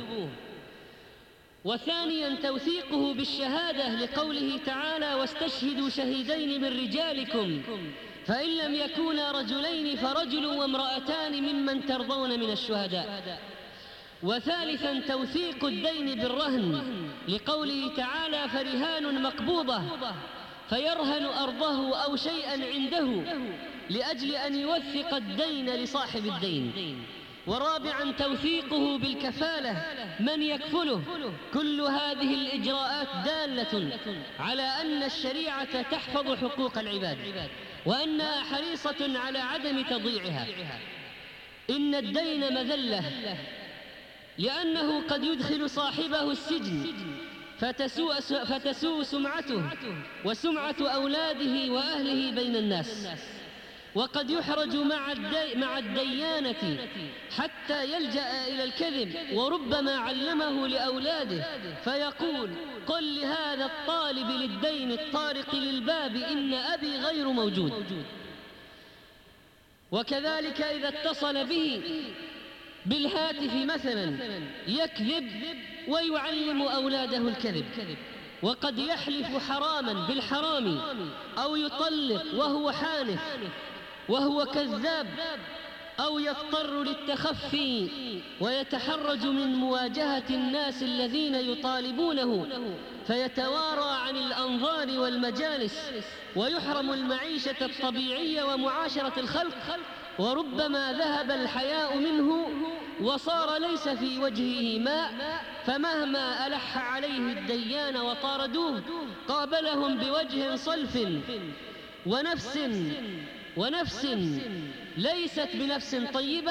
وثانيا توثيقه بالشهادة، لقوله تعالى: واستشهدوا شهيدين من رجالكم فإن لم يكونا رجلين فرجل وامرأتان ممن ترضون من الشهداء. وثالثا توثيق الدين بالرهن، لقوله تعالى: فرهان مقبوضة، فيرهن أرضه أو شيئا عنده لأجل أن يوثق الدين لصاحب الدين. ورابعا توثيقه بالكفالة، من يكفله. كل هذه الإجراءات دالة على أن الشريعة تحفظ حقوق العباد، وأنها حريصة على عدم تضييعها. إن الدين مذلة، لأنه قد يدخل صاحبه السجن فتسوء, فتسوء سمعته وسمعة أولاده وأهله بين الناس. وقد يحرج مع, الدي مع الديانة حتى يلجأ إلى الكذب، وربما علمه لأولاده فيقول: قل لهذا الطالب للدين الطارق للباب إن أبي غير موجود. وكذلك إذا اتصل به بالهاتف مثلا يكذب ويعلم أولاده الكذب، وقد يحلف حراما بالحرام أو يطلق وهو حانث وهو كذاب، أو يضطر للتخفي ويتحرج من مواجهة الناس الذين يطالبونه فيتوارى عن الأنظار والمجالس، ويحرم المعيشة الطبيعية ومعاشرة الخلق، وربما ذهب الحياء منه وصار ليس في وجهه ماء، فمهما ألح عليه الديان وطاردوه قابلهم بوجه صلف ونفس ونفس ليست بنفس طيبة،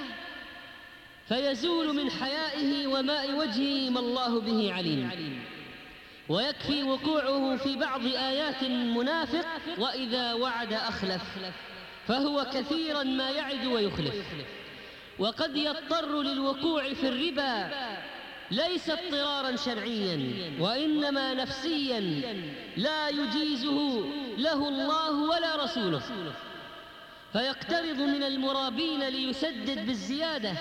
فيزول من حيائه وماء وجهه ما الله به عليم. ويكفي وقوعه في بعض آيات المنافق: وإذا وعد أخلف، فهو كثيرا ما يعد ويخلف. وقد يضطر للوقوع في الربا ليس اضطرارا شرعيا وإنما نفسيا لا يجيزه له الله ولا رسوله، فيقترض من المرابين ليسدد بالزيادة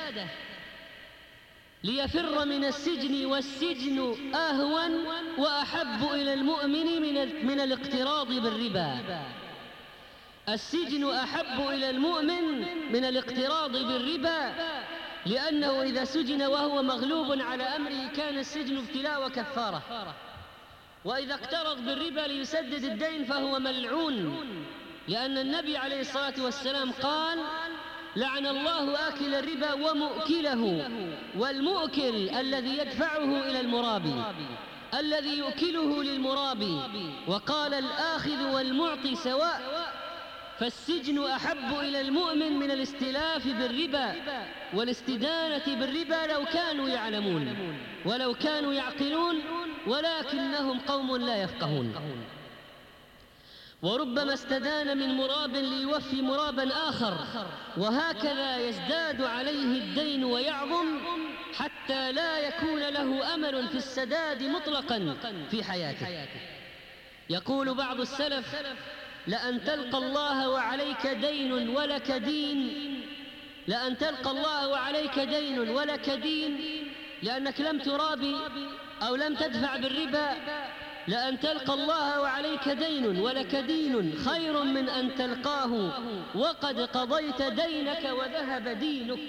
ليفر من السجن، والسجن أهون وأحب إلى المؤمن من من الاقتراض بالربا. السجن أحب إلى المؤمن من الاقتراض بالربا، لأنه إذا سجن وهو مغلوب على أمره كان السجن ابتلاء وكفارة، وإذا اقترض بالربا ليسدد الدين فهو ملعون، لأن النبي عليه الصلاة والسلام قال: لعن الله آكل الربا ومؤكله، والمؤكل الذي يدفعه إلى المرابي الذي يؤكله للمرابي، وقال: الآخذ والمعطي سواء. فالسجن أحب إلى المؤمن من الاستلاف بالربا والاستدانة بالربا لو كانوا يعلمون ولو كانوا يعقلون، ولكنهم قوم لا يفقهون. وربما استدان من مراب ليوفي مرابا آخر، وهكذا يزداد عليه الدين ويعظم حتى لا يكون له أمل في السداد مطلقا في حياته. يقول بعض السلف: لأن تلقى الله وعليك دين ولك دين لأن تلقى الله وعليك دين ولك دين لأنك لم ترابي أو لم تدفع بالربا، لأن تلقى الله وعليك دين ولك دين خير من أن تلقاه وقد قضيت دينك وذهب دينك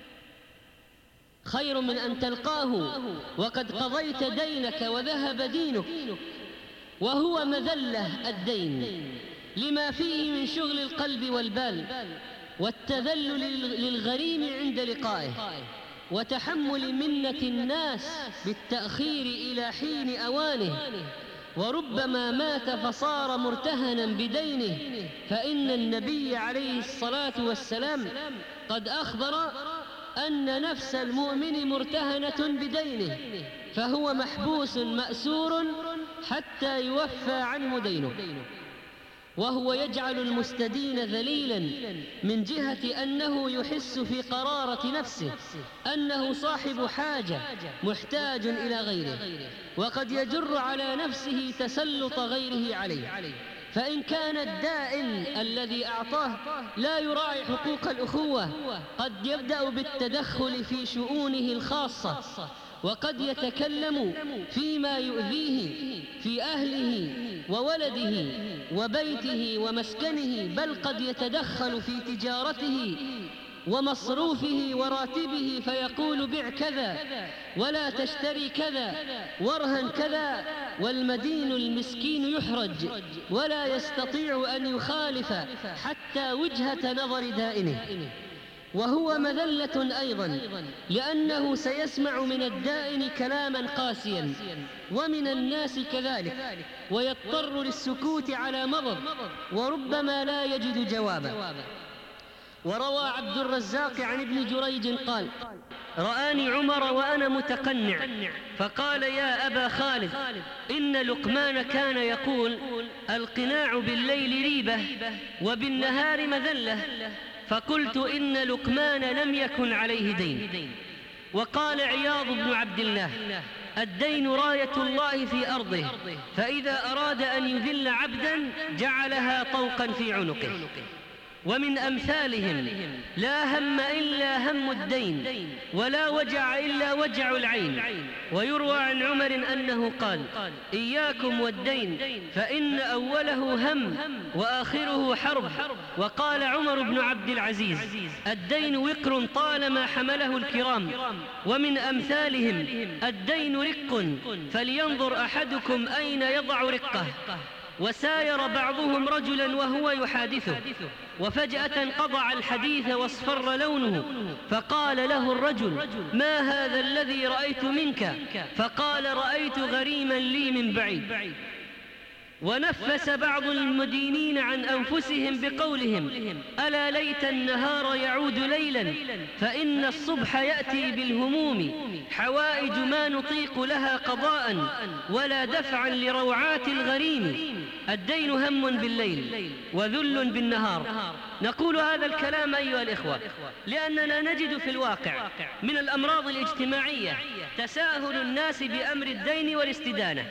خير من أن تلقاه وقد قضيت دينك وذهب دينك. وهو مذلة الدين لما فيه من شغل القلب والبال والتذلل للغريم عند لقائه، وتحمل منة الناس بالتأخير إلى حين أوانه، وربما مات فصار مرتهنا بدينه، فإن النبي عليه الصلاة والسلام قد أخبر أن نفس المؤمن مرتهنة بدينه، فهو محبوس مأسور حتى يوفى عنه دينه. وهو يجعل المستدين ذليلا من جهة أنه يحس في قرارة نفسه أنه صاحب حاجة محتاج إلى غيره، وقد يجر على نفسه تسلط غيره عليه، فإن كان الدائن الذي أعطاه لا يراعي حقوق الأخوة قد يبدأ بالتدخل في شؤونه الخاصة، وقد يتكلم فيما يؤذيه في أهله وولده وبيته ومسكنه، بل قد يتدخل في تجارته ومصروفه وراتبه فيقول: بع كذا ولا تشتري كذا وارهن كذا، والمدين المسكين يحرج ولا يستطيع أن يخالف حتى وجهة نظر دائنه. وهو مذلة أيضا، لأنه سيسمع من الدائن كلاما قاسيا ومن الناس كذلك، ويضطر للسكوت على مضض وربما لا يجد جوابا. وروى عبد الرزاق عن ابن جريج قال: رآني عمر وأنا متقنع فقال: يا أبا خالد، إن لقمان كان يقول: القناع بالليل ريبة وبالنهار مذلة. فقلت: إن لقمان لم يكن عليه دين. وقال عياض بن عبد الله: الدين راية الله في أرضه، فإذا أراد أن يذل عبدا جعلها طوقا في عنقه. ومن أمثالهم: لا هم إلا هم الدين، ولا وجع إلا وجع العين. ويروى عن عمر أنه قال: إياكم والدين، فإن أوله هم وآخره حرب. وقال عمر بن عبد العزيز: الدين وقر طالما حمله الكرام. ومن أمثالهم: الدين رق، فلينظر أحدكم أين يضع رقه. وساير بعضهم رجلا وهو يحادثه، وفجأة قطع الحديث واصفر لونه، فقال له الرجل: ما هذا الذي رأيت منك؟ فقال: رأيت غريما لي من بعيد. ونفس بعض المدينين عن أنفسهم بقولهم: ألا ليت النهار يعود ليلا، فإن الصبح يأتي بالهموم، حوائج ما نطيق لها قضاء ولا دفعا لروعات الغريم. الدين هم بالليل وذل بالنهار. نقول هذا الكلام أيها الإخوة لأننا نجد في الواقع من الأمراض الاجتماعية تساهل الناس بأمر الدين والاستدانة.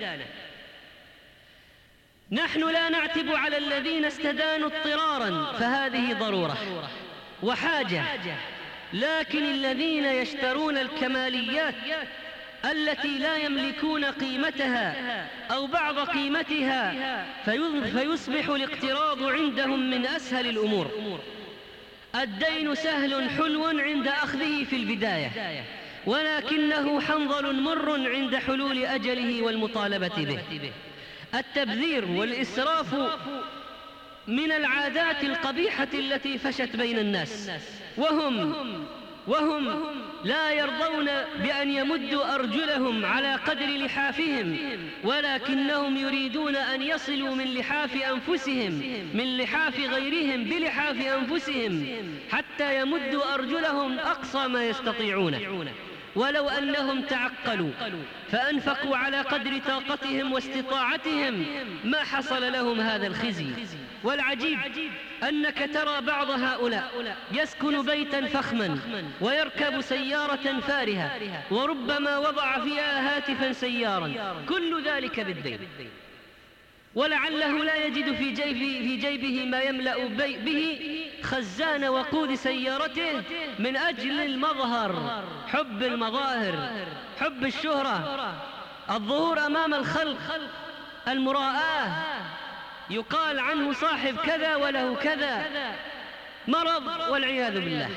نحن لا نعتب على الذين استدانوا اضطرارا، فهذه ضرورة وحاجة، لكن الذين يشترون الكماليات التي لا يملكون قيمتها أو بعض قيمتها فيصبح الاقتراض عندهم من أسهل الأمور. الدين سهل حلو عند أخذه في البداية، ولكنه حنظل مر عند حلول أجله والمطالبة به. التبذير والإسراف من العادات القبيحة التي فشت بين الناس، وهم وهم لا يرضون بأن يمدوا أرجلهم على قدر لحافهم، ولكنهم يريدون أن يصلوا من لحاف أنفسهم من لحاف غيرهم بلحاف أنفسهم حتى يمدوا أرجلهم أقصى ما يستطيعون. ولو أنهم تعقلوا فأنفقوا على قدر طاقتهم واستطاعتهم ما حصل لهم هذا الخزي. والعجيب أنك ترى بعض هؤلاء يسكن بيتا فخما ويركب سيارة فارهة وربما وضع فيها هاتفا سيارا، كل ذلك بالدين، ولعله لا يجد في جيبه, في جيبه ما يملأ به خزان وقود سيارته من أجل المظهر، حب المظاهر، حب الشهرة، الظهور أمام الخلق، المراءة، يقال عنه صاحب كذا وله كذا. مرض والعياذ بالله،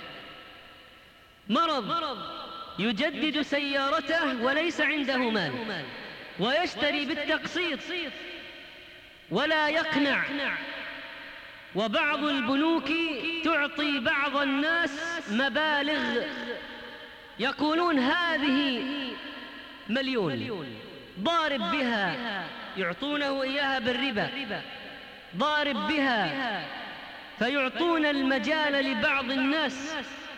مرض يجدد سيارته وليس عنده مال، ويشتري بالتقسيط ولا يقنع. وبعض البنوك تعطي بعض الناس مبالغ يقولون هذه مليون، ضارب بها، يعطونه إياها بالربا، ضارب بها، فيعطون المجال لبعض الناس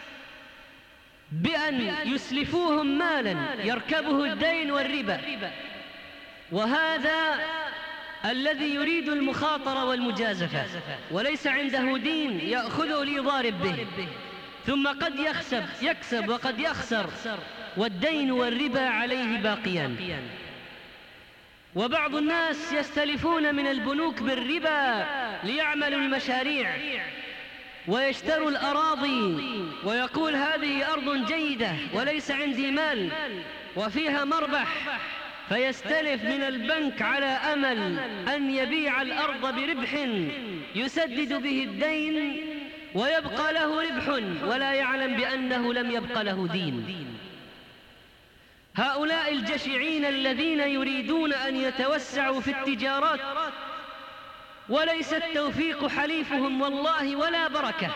بأن يسلفوهم مالا يركبه الدين والربا. وهذا الذي يريد المخاطرة والمجازفة وليس عنده دين يأخذه ليضارب به، ثم قد يكسب يكسب وقد يخسر، والدين والربا عليه باقيان. وبعض الناس يستلفون من البنوك بالربا ليعملوا المشاريع ويشتروا الأراضي، ويقول هذه أرض جيدة وليس عندي مال وفيها مربح، فيستلف من البنك على أمل أن يبيع الأرض بربح يسدد به الدين ويبقى له ربح، ولا يعلم بأنه لم يبق له دين. هؤلاء الجشعين الذين يريدون أن يتوسعوا في التجارات وليس التوفيق حليفهم والله، ولا بركة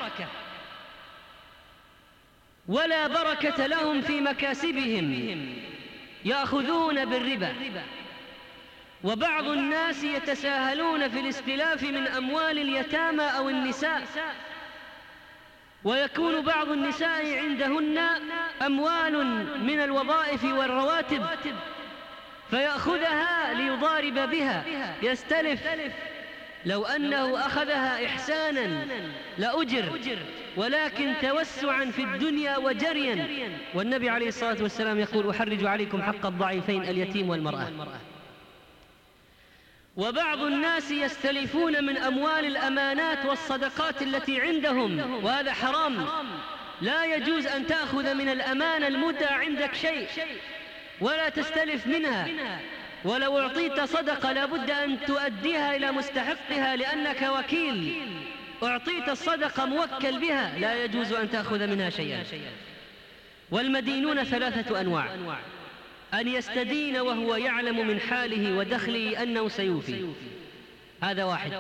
ولا بركة لهم في مكاسبهم، يأخذون بالربا. وبعض الناس يتساهلون في الاستلاف من أموال اليتامى أو النساء، ويكون بعض النساء عندهن أموال من الوظائف والرواتب فيأخذها ليضارب بها، يستلف، لو أنه أخذها إحسانا لأجر، ولكن توسعا في الدنيا وجريا. والنبي عليه الصلاة والسلام يقول: أحرج عليكم حق الضعيفين اليتيم والمرأة. وبعض الناس يستلفون من أموال الأمانات والصدقات التي عندهم، وهذا حرام. لا يجوز أن تأخذ من الأمانة المودع عندك شيء ولا تستلف منها، ولو أعطيت صدقة لابد أن تؤديها إلى مستحقها لأنك وكيل، أعطيت الصدقة موكل بها، لا يجوز أن تأخذ منها شيئا. والمدينون ثلاثة أنواع: أن يستدين وهو يعلم من حاله ودخله أنه سيوفي، هذا واحد.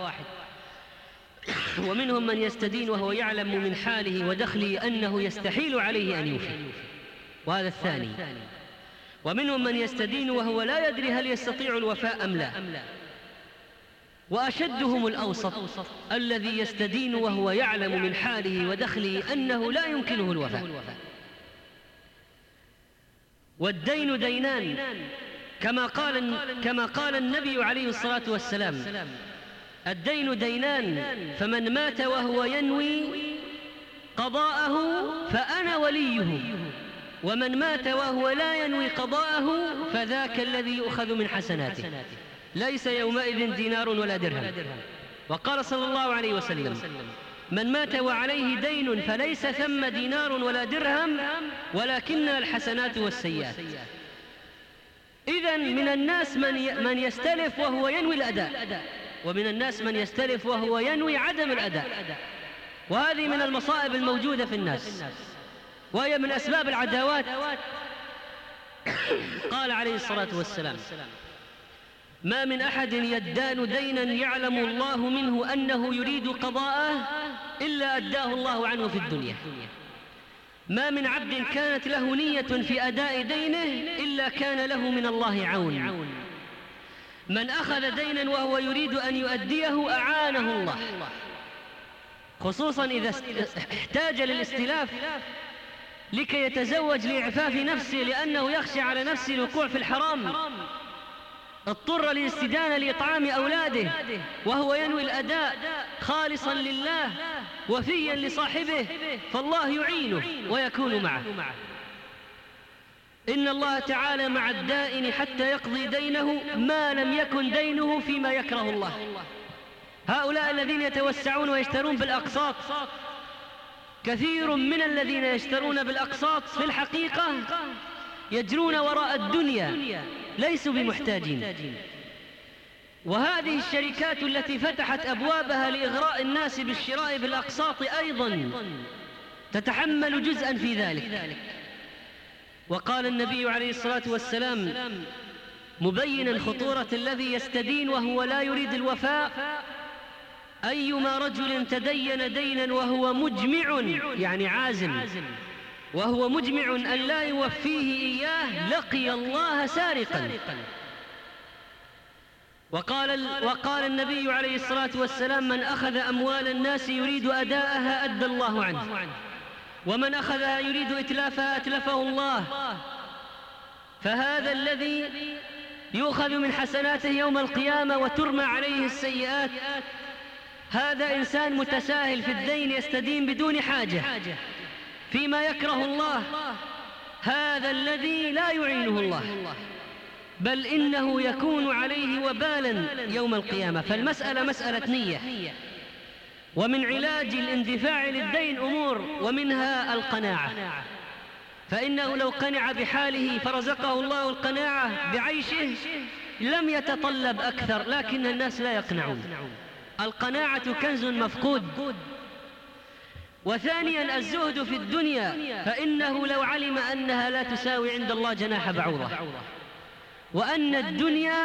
ومنهم من يستدين وهو يعلم من حاله ودخله أنه يستحيل عليه أن يوفي، وهذا الثاني. ومنهم من يستدين وهو لا يدري هل يستطيع الوفاء أم لا. وأشدهم الأوسط الذي يستدين وهو يعلم من حاله ودخله أنه لا يمكنه الوفاء. والدين دينان، كما قال كما قال النبي عليه الصلاة والسلام: الدين دينان، فمن مات وهو ينوي قضاءه فأنا وليه، ومن مات وهو لا ينوي قضاءه فذاك الذي يؤخذ من حسناته، ليس يومئذ دينار ولا درهم. وقال صلى الله عليه وسلم: من مات وعليه دين فليس ثم دينار ولا درهم ولكن الحسنات والسيئات. إذن من الناس من من يستلف وهو ينوي الأداء، ومن الناس من يستلف وهو ينوي عدم الأداء، وهذه من المصائب الموجودة في الناس، وهي من أسباب العداوات. قال عليه الصلاة والسلام: ما من أحد يدان دينا يعلم الله منه أنه يريد قضاءه إلا أداه الله عنه في الدنيا. ما من عبد كانت له نية في أداء دينه إلا كان له من الله عون. من أخذ دينا وهو يريد أن يؤديه أعانه الله، خصوصا إذا احتاج للاستلاف لكي يتزوج لإعفاف نفسه لأنه يخشى على نفسه الوقوع في الحرام، اضطر للاستدانة لإطعام أولاده وهو ينوي الأداء خالصا لله وفيا لصاحبه، فالله يعينه ويكون معه. إن الله تعالى مع الدائن حتى يقضي دينه ما لم يكن دينه فيما يكره الله. هؤلاء الذين يتوسعون ويشترون بالأقساط، كثير من الذين يشترون بالأقساط في الحقيقة يجرون وراء الدنيا، ليسوا بمحتاجين. وهذه الشركات التي فتحت أبوابها لإغراء الناس بالشراء بالأقساط أيضا تتحمل جزءا في ذلك. وقال النبي عليه الصلاة والسلام مبينا خطورة الذي يستدين وهو لا يريد الوفاء: أيما رجل تدين دينا وهو مجمع، يعني عازم، وهو مجمع أن لا يوفيه إياه لقي الله سارقا. وقال, وقال النبي عليه الصلاة والسلام: من أخذ أموال الناس يريد أداءها أدى الله عنه، ومن أخذها يريد إتلافها أتلفه الله. فهذا الذي يؤخذ من حسناته يوم القيامة وترمى عليه السيئات، هذا إنسان متساهل في الدين، يستدين بدون حاجة فيما يكره الله. هذا الذي لا يعينه الله، بل إنه يكون عليه وبالا يوم القيامة. فالمسألة مسألة نية. ومن علاج الاندفاع للدين أمور، ومنها القناعة، فإنه لو قنع بحاله فرزقه الله القناعة بعيشه لم يتطلب أكثر، لكن الناس لا يقنعون. القناعة كنز مفقود. وثانيا الزهد في الدنيا، فإنه لو علم أنها لا تساوي عند الله جناح بعوضة، وأن الدنيا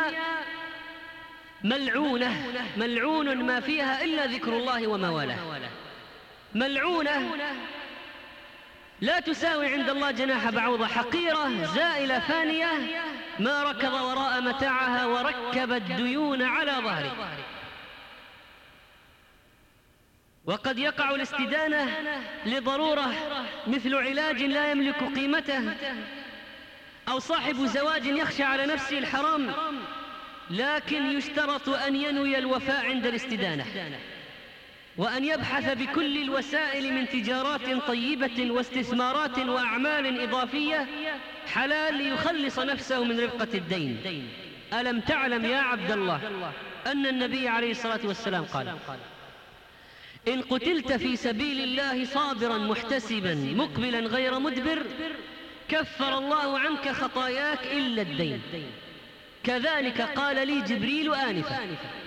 ملعونة، ملعون ما فيها إلا ذكر الله وما والاه، ملعونة لا تساوي عند الله جناح بعوضة، حقيرة زائلة فانية، ما ركض وراء متاعها وركب الديون على ظهره. وقد يقع الاستدانة لضرورة مثل علاج لا يملك قيمته، أو صاحب زواج يخشى على نفسه الحرام، لكن يشترط أن ينوي الوفاء عند الاستدانة، وأن يبحث بكل الوسائل من تجارات طيبة واستثمارات وأعمال إضافية حلال ليخلص نفسه من ربقة الدين. ألم تعلم يا عبد الله أن النبي عليه الصلاة والسلام قال: إن قتلت في سبيل الله صابرا محتسبا مقبلا غير مدبر كفر الله عنك خطاياك إلا الدين. كذلك قال لي جبريل آنفا: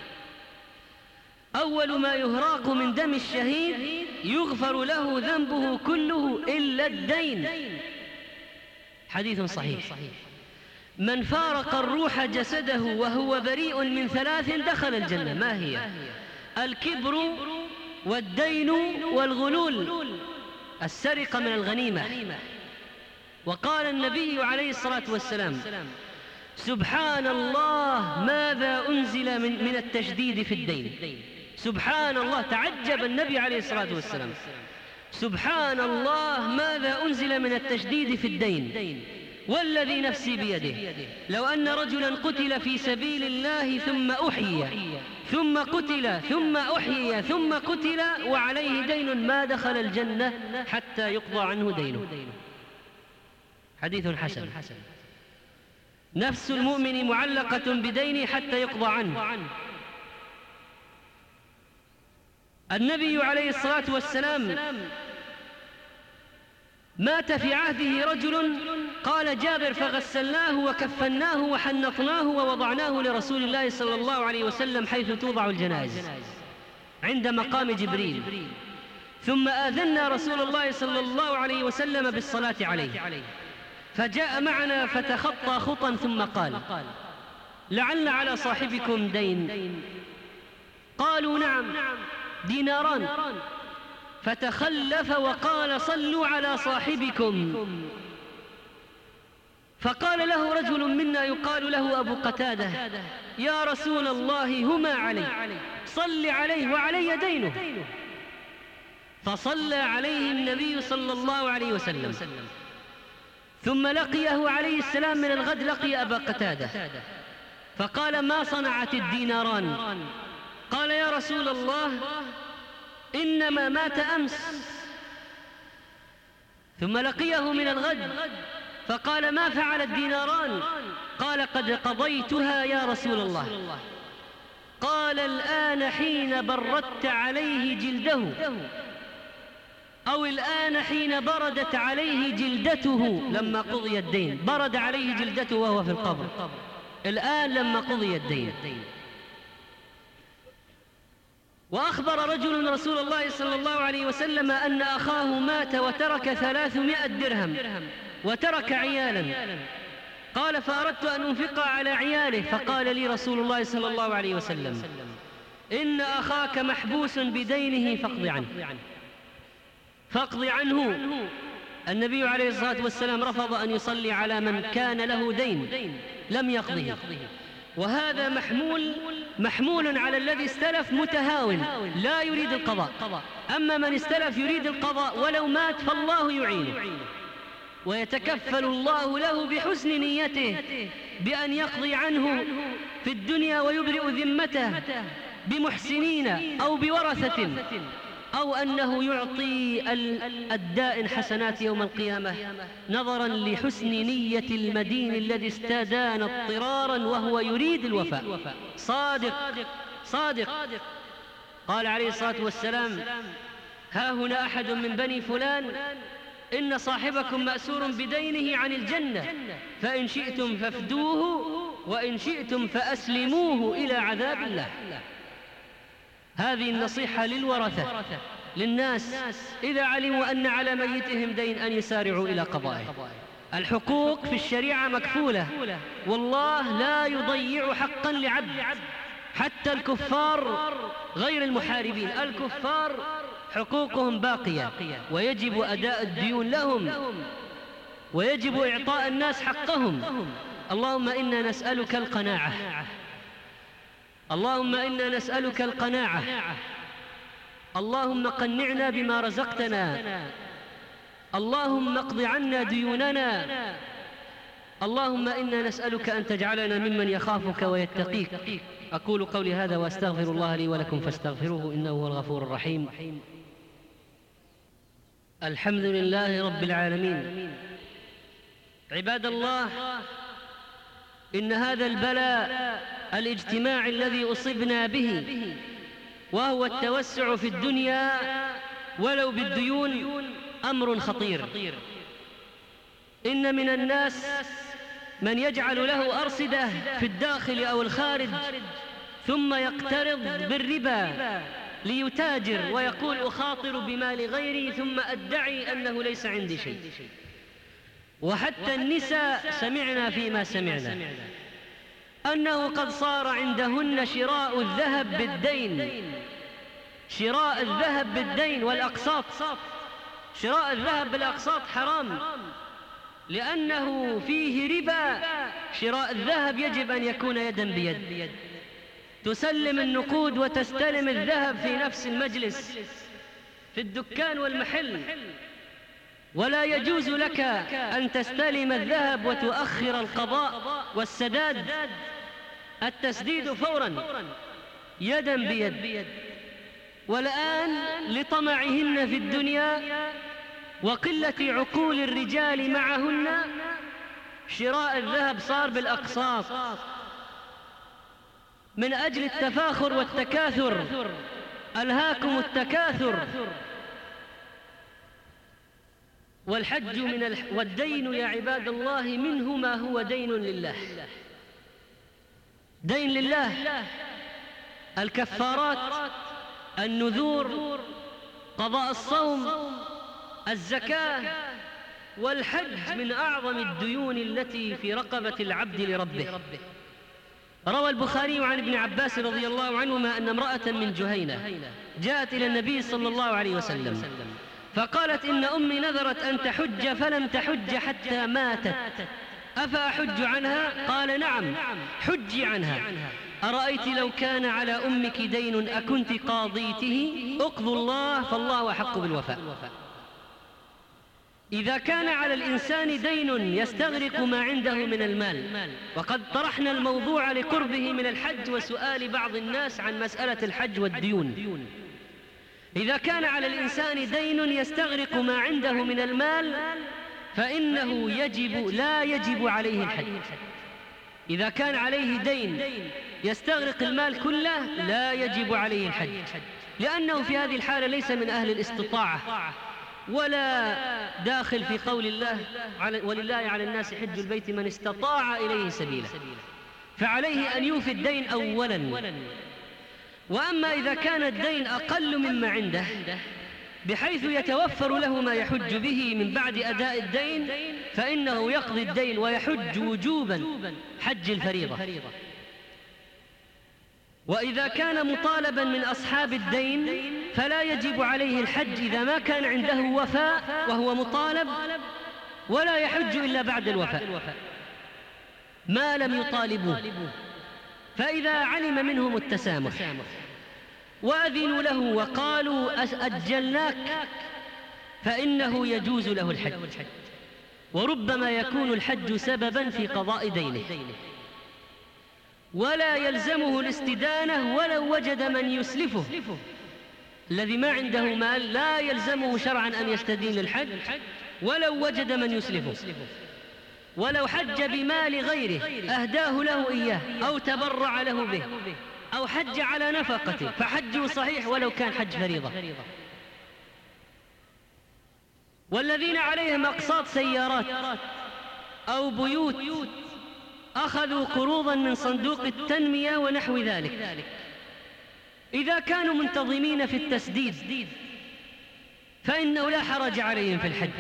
أول ما يهراق من دم الشهيد يغفر له ذنبه كله إلا الدين. حديث صحيح. من فارق الروح جسده وهو بريء من ثلاث دخل الجنة. ما هي؟ الكبر والدين والغلول، السرقة من الغنيمة. وقال النبي عليه الصلاة والسلام: سبحان الله ماذا أنزل من, من التشديد في الدين. سبحان الله، تعجب النبي عليه الصلاة والسلام: سبحان الله ماذا أنزل من التشديد في الدين، والذي نفسي بيده لو أن رجلا قتل في سبيل الله ثم أحيي ثم قتل ثم أحيي ثم قتل وعليه دين ما دخل الجنة حتى يقضى عنه دينه. حديث حسن. نفس المؤمن معلقة بدينه حتى يقضى عنه. النبي عليه الصلاة والسلام مات في عهده رجل، قال جابر: فغسلناه وكفناه وحنطناه ووضعناه لرسول الله صلى الله عليه وسلم حيث توضع الجنائز عند مقام جبريل، ثم آذنا رسول الله صلى الله عليه وسلم بالصلاة عليه، فجاء معنا فتخطى خطا ثم قال: لعل على صاحبكم دين. قالوا: نعم، ديناران. فتخلف وقال: صلوا على صاحبكم. فقال له رجل منا يقال له أبو قتادة: يا رسول الله هما علي، صل عليه وعلي دينه. فصلى عليه النبي صلى الله عليه وسلم، ثم لقيه عليه السلام من الغد، لقي أبا قتادة فقال: ما صنعت الديناران؟ قال: يا رسول الله إنما مات أمس. ثم لقيه من الغد فقال: ما فعل الديناران؟ قال: قد قضيتها يا رسول الله. قال: الآن حين بردت عليه جلده، أو الآن حين بردت عليه جلدته لما قضي الدين. برد عليه جلدته وهو في القبر، الآن لما قضي الدين. وأخبر رجل رسول الله صلى الله عليه وسلم أن أخاه مات وترك ثلاثمائة درهم وترك عيالا. قال: فأردت أن أنفق على عياله، فقال لي رسول الله صلى الله عليه وسلم: إن أخاك محبوس بدينه فاقض عنه، فاقض عنه. النبي عليه الصلاة والسلام رفض أن يصلي على من كان له دين لم يقضه، وهذا محمول محمول على الذي استلف متهاون لا يريد القضاء. أما من استلف يريد القضاء ولو مات فالله يعينه، ويتكفل الله له بحسن نيته بأن يقضي عنه في الدنيا ويبرئ ذمته بمحسنين أو بورثة، أو أنه يعطي الدائن حسنات يوم القيامة نظرا لحسن نية المدين الذي استدان اضطرارا وهو يريد الوفاء. صادق صادق. قال عليه الصلاة والسلام: ها هنا أحد من بني فلان إن صاحبكم مأسور بدينه عن الجنة، فإن شئتم فافدوه وإن شئتم فأسلموه إلى عذاب الله. هذه النصيحة للورثة، للناس إذا علموا أن على ميتهم دين أن يسارعوا إلى قضائه. الحقوق في الشريعة مكفولة، والله لا يضيع حقا لعبد. حتى الكفار غير المحاربين، الكفار حقوقهم باقية، ويجب أداء الديون لهم، ويجب إعطاء الناس حقهم. اللهم إنا نسألك القناعة، اللهم إنا نسألك القناعة اللهم قنعنا بما رزقتنا، اللهم اقض عنا ديوننا، اللهم إنا نسألك أن تجعلنا ممن يخافك ويتقيك. أقول قولي هذا وأستغفر الله لي ولكم فاستغفروه إنه هو الغفور الرحيم. الحمد لله رب العالمين. عباد الله، إن هذا البلاء الاجتماعي الذي أصبنا به وهو التوسع في الدنيا ولو بالديون أمر خطير. إن من الناس من يجعل له أرصدة في الداخل أو الخارج ثم يقترض بالربا ليتاجر ويقول أخاطر بمال غيري ثم أدعي أنه ليس عندي شيء. وحتى النساء سمعنا فيما سمعنا أنه قد صار عندهن شراء الذهب بالدين، شراء الذهب بالدين والأقساط. شراء الذهب بالأقساط حرام لأنه فيه ربا. شراء الذهب يجب أن يكون يدا بيد، تسلم النقود وتستلم الذهب في نفس المجلس في الدكان والمحل، ولا يجوز لك أن تستلم الذهب وتؤخر القضاء والسداد. التسديد فورا يدا بيد. والآن لطمعهن في الدنيا وقلة عقول الرجال معهن شراء الذهب صار بالأقساط من أجل التفاخر والتكاثر. ألهاكم التكاثر. والحج من الح... والدين يا عباد الله منه ما هو دين لله. دين لله، الكفارات، النذور، قضاء الصوم، الزكاة، والحج من أعظم الديون التي في رقبة العبد لربه. روى البخاري عن ابن عباس رضي الله عنهما أن امرأة من جهينة جاءت إلى النبي صلى الله عليه وسلم فقالت: إن أمي نذرت أن تحج فلم تحج حتى ماتت، أفأحج عنها؟ قال: نعم، حجي عنها. أرأيت لو كان على أمك دين أكنت قاضيته؟ اقضوا الله فالله أحق بالوفاء. إذا كان على الإنسان دين يستغرق ما عنده من المال، وقد طرحنا الموضوع لقربه من الحج وسؤال بعض الناس عن مسألة الحج والديون. إذا كان على الإنسان دين يستغرق ما عنده من المال فإنه يجب لا يجب عليه الحج. إذا كان عليه دين يستغرق المال كله لا يجب عليه الحج، لأنه في هذه الحالة ليس من أهل الاستطاعة ولا داخل في قول الله: ولله على الناس حج البيت من استطاع إليه سبيلا. فعليه أن يوفي الدين أولا. وأما إذا كان الدين أقل مما عنده بحيث يتوفر له ما يحج به من بعد أداء الدين فإنه يقضي الدين ويحج وجوبا حج الفريضة. وإذا كان مطالبا من أصحاب الدين فلا يجب عليه الحج إذا ما كان عنده وفاء وهو مطالب، ولا يحج إلا بعد الوفاء ما لم يطالبوه. فإذا علم منهم التسامح وأذنوا له وقالوا أجلناك فإنه يجوز له الحج، وربما يكون الحج سببا في قضاء دينه، ولا يلزمه الاستدانة ولو وجد من يسلفه. الذي ما عنده مال لا يلزمه شرعا أن يستدين للحج ولو وجد من يسلفه. ولو حج بمال غيره أهداه له إياه أو تبرع له به أو حج على نفقته فحجه صحيح ولو كان حج فريضة. والذين عليهم أقساط سيارات أو بيوت أخذوا قروضا من صندوق التنمية ونحو ذلك، إذا كانوا منتظمين في التسديد فإنه لا حرج عليهم في الحج.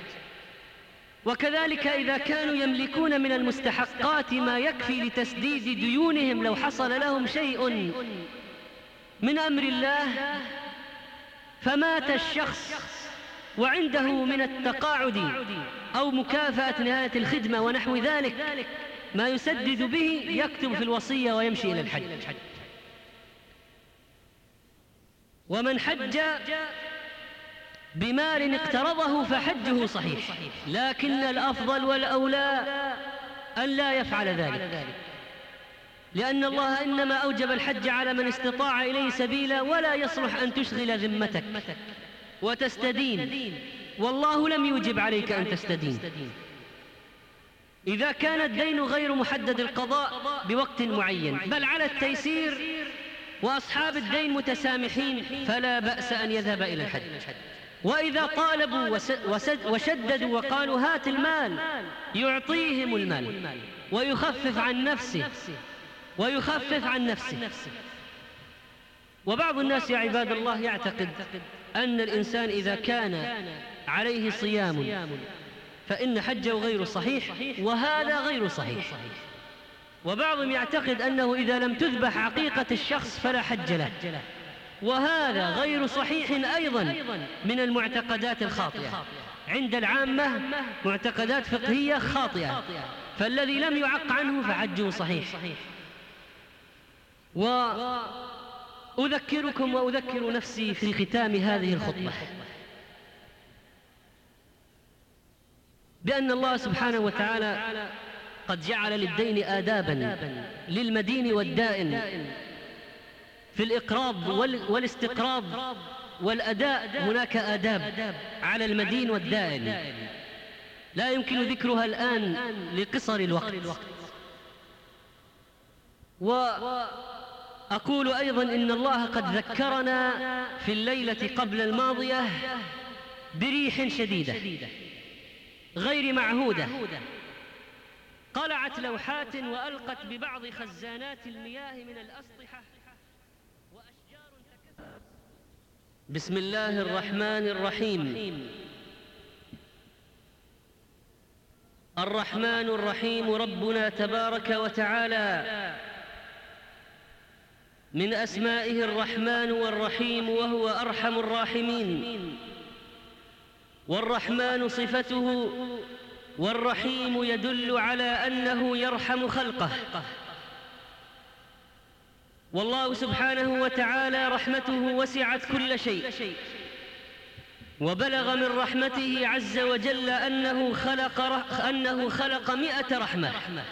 وكذلك إذا كانوا يملكون من المستحقات ما يكفي لتسديد ديونهم لو حصل لهم شيء من أمر الله فمات الشخص وعنده من التقاعد أو مكافأة نهاية الخدمة ونحو ذلك ما يسدد به، يكتب في الوصية ويمشي إلى الحج. ومن حج بمال اقترضه فحجه صحيح، لكن الأفضل والأولى أن لا يفعل ذلك، لأن الله إنما أوجب الحج على من استطاع إليه سبيلا، ولا يصلح أن تشغل ذمتك وتستدين، والله لم يوجب عليك أن تستدين. إذا كان الدين غير محدد القضاء بوقت معين بل على التيسير وأصحاب الدين متسامحين فلا بأس أن يذهب إلى الحج. وإذا طالبوا وشددوا وقالوا هات المال يعطيهم المال ويخفف عن نفسه ويخفف عن نفسه. وبعض الناس يا عباد الله يعتقد أن الإنسان إذا كان عليه صيام فإن حجه غير صحيح، وهذا غير صحيح. وبعضهم يعتقد أنه إذا لم تذبح عقيقة الشخص فلا حج له، وهذا غير صحيح أيضا من المعتقدات الخاطئة عند العامة، معتقدات فقهية خاطئة، فالذي لم يعق عنه فحجه صحيح. وأذكركم وأذكر نفسي في ختام هذه الخطبة بأن الله سبحانه وتعالى قد جعل للدين آدابا للمدين والدائن في الإقراض والاستقراض والأداء. هناك آداب على المدين والدائن لا يمكن ذكرها الآن لقصر الوقت. وأقول أيضا إن الله قد ذكرنا في الليلة قبل الماضية بريح شديدة غير معهودة قلعت لوحات وألقت ببعض خزانات المياه من الأسطحة وأشجار تكثرت. بسم الله الرحمن الرحيم. الرحمن الرحيم ربنا تبارك وتعالى، من أسمائه الرحمن والرحيم، وهو أرحم الراحمين. والرحمن صفته، والرحيم يدل على أنه يرحم خلقه. والله سبحانه وتعالى رحمته وسعت كل شيء، وبلغ من رحمته عز وجل أنه خلق, أنه خلق مئة رحمة،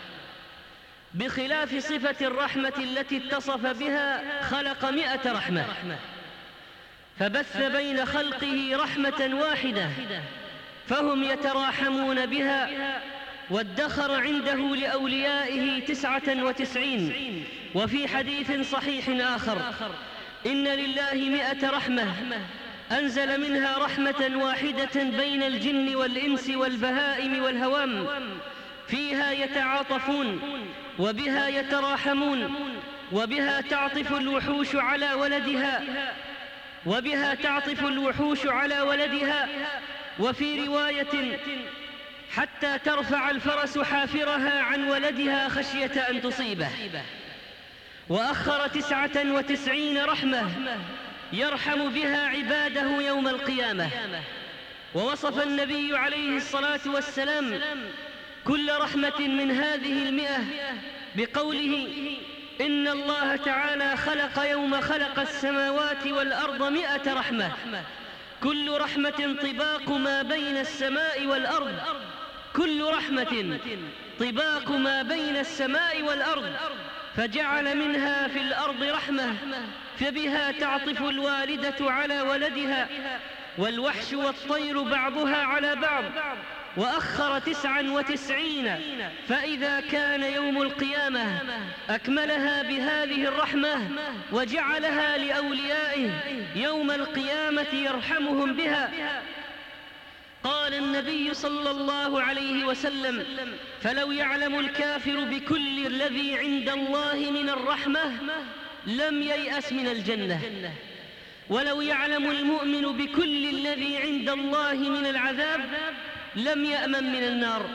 بخلاف صفة الرحمة التي اتصف بها خلق مئة رحمة، فبث بين خلقه رحمة واحدة فهم يتراحمون بها، وادخر عنده لأوليائه تسعة وتسعين. وفي حديث صحيح آخر إن لله مئة رحمة أنزل منها رحمة واحدة بين الجن والإنس والبهائم والهوام، فيها يتعاطفون وبها يتراحمون، وبها تعطف الوحوش على ولدها وبها تعطف الوحوش على ولدها وفي رواية حتى ترفع الفرس حافرها عن ولدها خشية أن تصيبه. وأخر تسعة وتسعين رحمة يرحم بها عباده يوم القيامة. ووصف النبي عليه الصلاة والسلام كل رحمة من هذه المئة بقوله إن الله تعالى خلق يوم خلق السماوات والأرض مئة رحمة، كل رحمة طباق ما بين السماء والأرض، كل رحمة طباق ما بين السماء والأرض، فجعل منها في الأرض رحمة فبها تعطف الوالدة على ولدها، والوحش والطير بعضها على بعض. وأخر تسعا وتسعين فإذا كان يوم القيامة أكملها بهذه الرحمة وجعلها لأوليائه يوم القيامة يرحمهم بها. قال النبي صلى الله عليه وسلم فلو يعلم الكافر بكل الذي عند الله من الرحمة لم ييأس من الجنة، ولو يعلم المؤمن بكل الذي عند الله من العذاب لم يأمن من النار.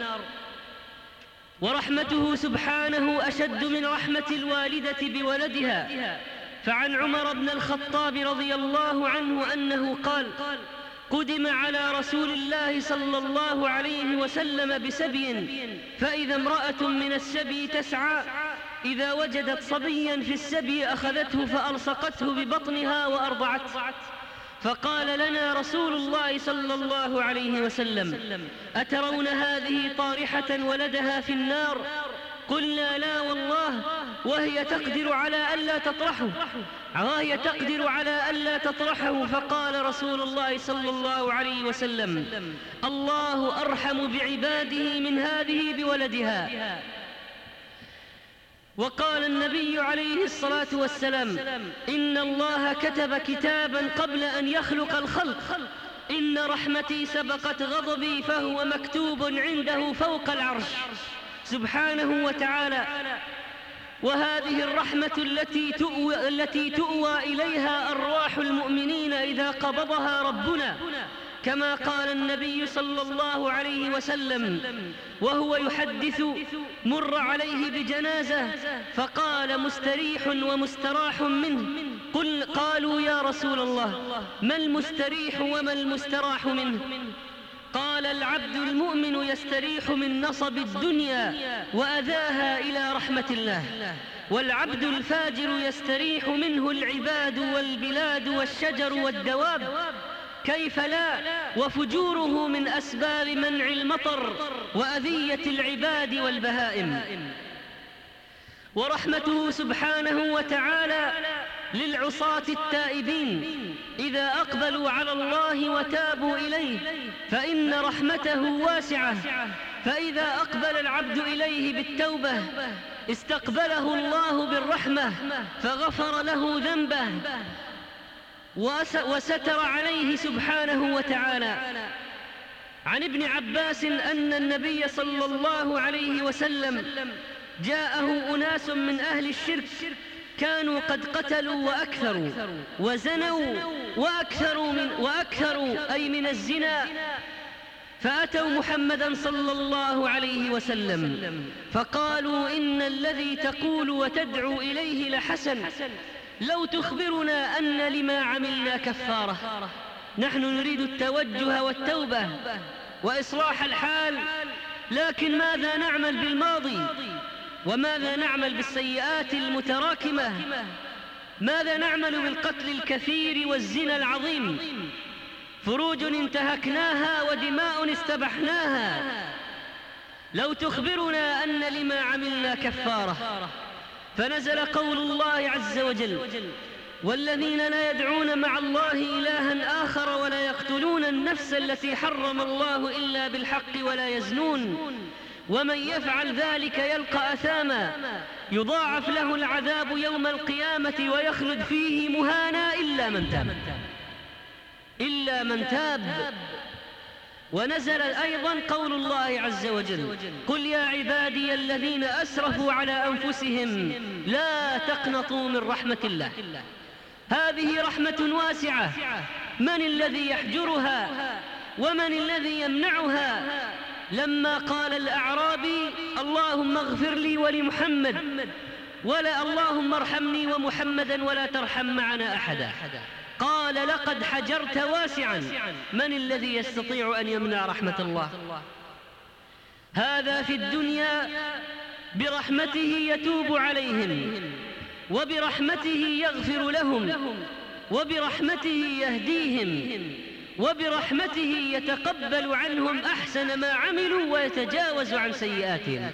ورحمته سبحانه أشد من رحمة الوالدة بولدها. فعن عمر بن الخطاب رضي الله عنه أنه قال قدم على رسول الله صلى الله عليه وسلم بسبي، فإذا امرأة من السبي تسعى إذا وجدت صبيا في السبي أخذته فألصقته ببطنها وأرضعته. فقال لنا رسول الله صلى الله عليه وسلم: أترون هذه طارحة ولدها في النار؟ قلنا: لا والله، وهي تقدر على ألا تطرحه وهي تقدر على ألا تطرحه. فقال رسول الله صلى الله عليه وسلم: الله أرحم بعباده من هذه بولدها. وقال النبي عليه الصلاة والسلام: إن الله كتب كتابا قبل أن يخلق الخلق: إن رحمتي سبقت غضبي، فهو مكتوب عنده فوق العرش سبحانه وتعالى. وهذه الرحمة التي تؤوى, التي تؤوى إليها أرواح المؤمنين إذا قبضها ربنا، كما قال النبي صلى الله عليه وسلم وهو يحدث: مر عليه بجنازة فقال: مستريح ومستراح منه. قل قالوا: يا رسول الله، ما المستريح وما المستراح منه؟ قال: العبد المؤمن يستريح من نصب الدنيا وأذاها إلى رحمة الله، والعبد الفاجر يستريح منه العباد والبلاد والشجر والدواب. كيف لا، وفجوره من أسباب منع المطر وأذية العباد والبهائم. ورحمته سبحانه وتعالى للعصاة التائبين إذا أقبلوا على الله وتابوا إليه، فإن رحمته واسعة. فإذا أقبل العبد إليه بالتوبة استقبله الله بالرحمة فغفر له ذنبه وستر عليه سبحانه وتعالى. عن ابن عباس أن النبي صلى الله عليه وسلم جاءه أناس من أهل الشرك كانوا قد قتلوا وأكثروا وزنوا وأكثروا, من وأكثروا أي من الزنا، فأتوا محمدا صلى الله عليه وسلم فقالوا: إن الذي تقول وتدعو إليه لحسن، لو تخبرنا أن لما عملنا كفارة. نحن نريد التوجه والتوبة وإصلاح الحال، لكن ماذا نعمل بالماضي؟ وماذا نعمل بالسيئات المتراكمة؟ ماذا نعمل بالقتل الكثير والزنا العظيم؟ فروج انتهكناها ودماء استبحناها، لو تخبرنا أن لما عملنا كفارة. فنزل قول الله عز وجل: والذين لا يدعون مع الله إلها آخر ولا يقتلون النفس التي حرم الله إلا بالحق ولا يزنون، ومن يفعل ذلك يلقى أثاما يضاعف له العذاب يوم القيامة ويخلد فيه مهانا إلا من تاب إلا من تاب. ونزل أيضا قول الله عز وجل: قل يا عبادي الذين أسرفوا على أنفسهم لا تقنطوا من رحمة الله. هذه رحمة واسعة، من الذي يحجرها ومن الذي يمنعها؟ لما قال الأعرابي: اللهم اغفر لي ولمحمد، ولا اللهم ارحمني ومحمدا ولا ترحم معنا أحدا، قال: لقد حجرت واسعا، من الذي يستطيع أن يمنع رحمة الله؟ هذا في الدنيا برحمته يتوب عليهم، وبرحمته يغفر لهم، وبرحمته يهديهم، وبرحمته يتقبل عنهم أحسن ما عملوا ويتجاوز عن سيئاتهم.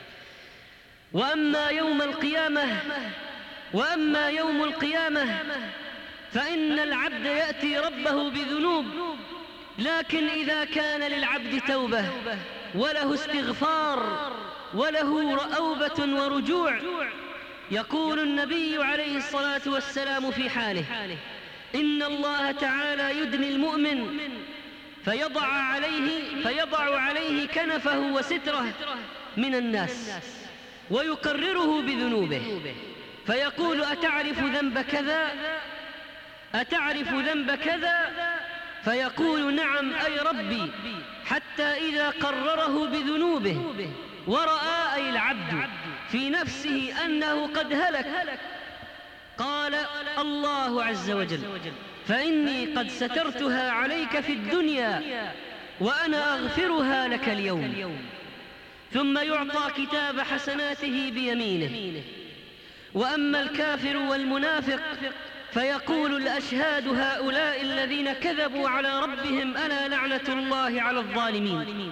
وأما يوم القيامة وأما يوم القيامة فإن العبد يأتي ربه بذنوب، لكن إذا كان للعبد توبة وله استغفار وله أوبة ورجوع، يقول النبي عليه الصلاة والسلام في حاله: إن الله تعالى يدني المؤمن فيضع عليه, فيضع عليه كنفه وستره من الناس ويقرره بذنوبه، فيقول: أتعرف ذنب كذا؟ أتعرف ذنب كذا؟ فيقول: نعم أي ربي، حتى إذا قرره بذنوبه ورأى أي العبد في نفسه أنه قد هلك، قال الله عز وجل: فإني قد سترتها عليك في الدنيا وأنا أغفرها لك اليوم. ثم يعطى كتاب حسناته بيمينه. وأما الكافر والمنافق فيقول الأشهاد هؤلاء الذين كذبوا على ربهم ألا لعنة الله على الظالمين.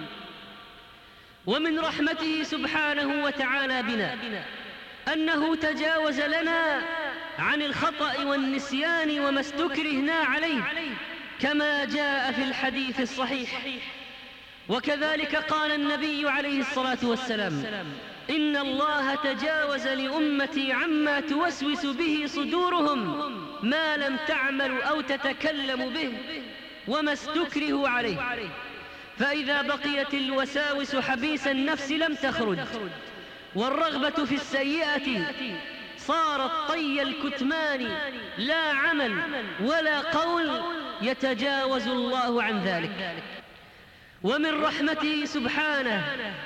ومن رحمته سبحانه وتعالى بنا أنه تجاوز لنا عن الخطأ والنسيان وما استكرهنا عليه كما جاء في الحديث الصحيح. وكذلك قال النبي عليه الصلاة والسلام: إن الله تجاوز لأمتي عما توسوس به صدورهم ما لم تعمل أو تتكلم به وما استكرهوا عليه. فإذا بقيت الوساوس حبيس النفس لم تخرج، والرغبة في السيئة صارت طي الكتمان، لا عمل ولا قول يتجاوز الله عن ذلك. ومن رحمته سبحانه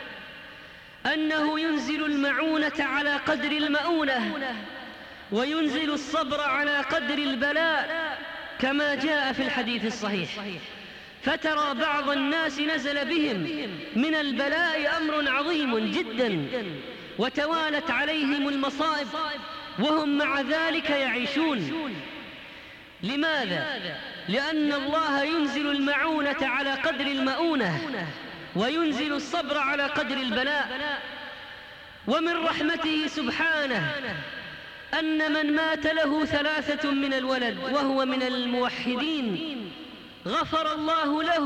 أنه ينزل المعونة على قدر المؤونة، وينزل الصبر على قدر البلاء كما جاء في الحديث الصحيح. فترى بعض الناس نزل بهم من البلاء أمر عظيم جدا وتوالت عليهم المصائب وهم مع ذلك يعيشون. لماذا؟ لأن الله ينزل المعونة على قدر المؤونة وينزل الصبر على قدر البلاء. ومن رحمته سبحانه أن من مات له ثلاثة من الولد وهو من الموحدين غفر الله له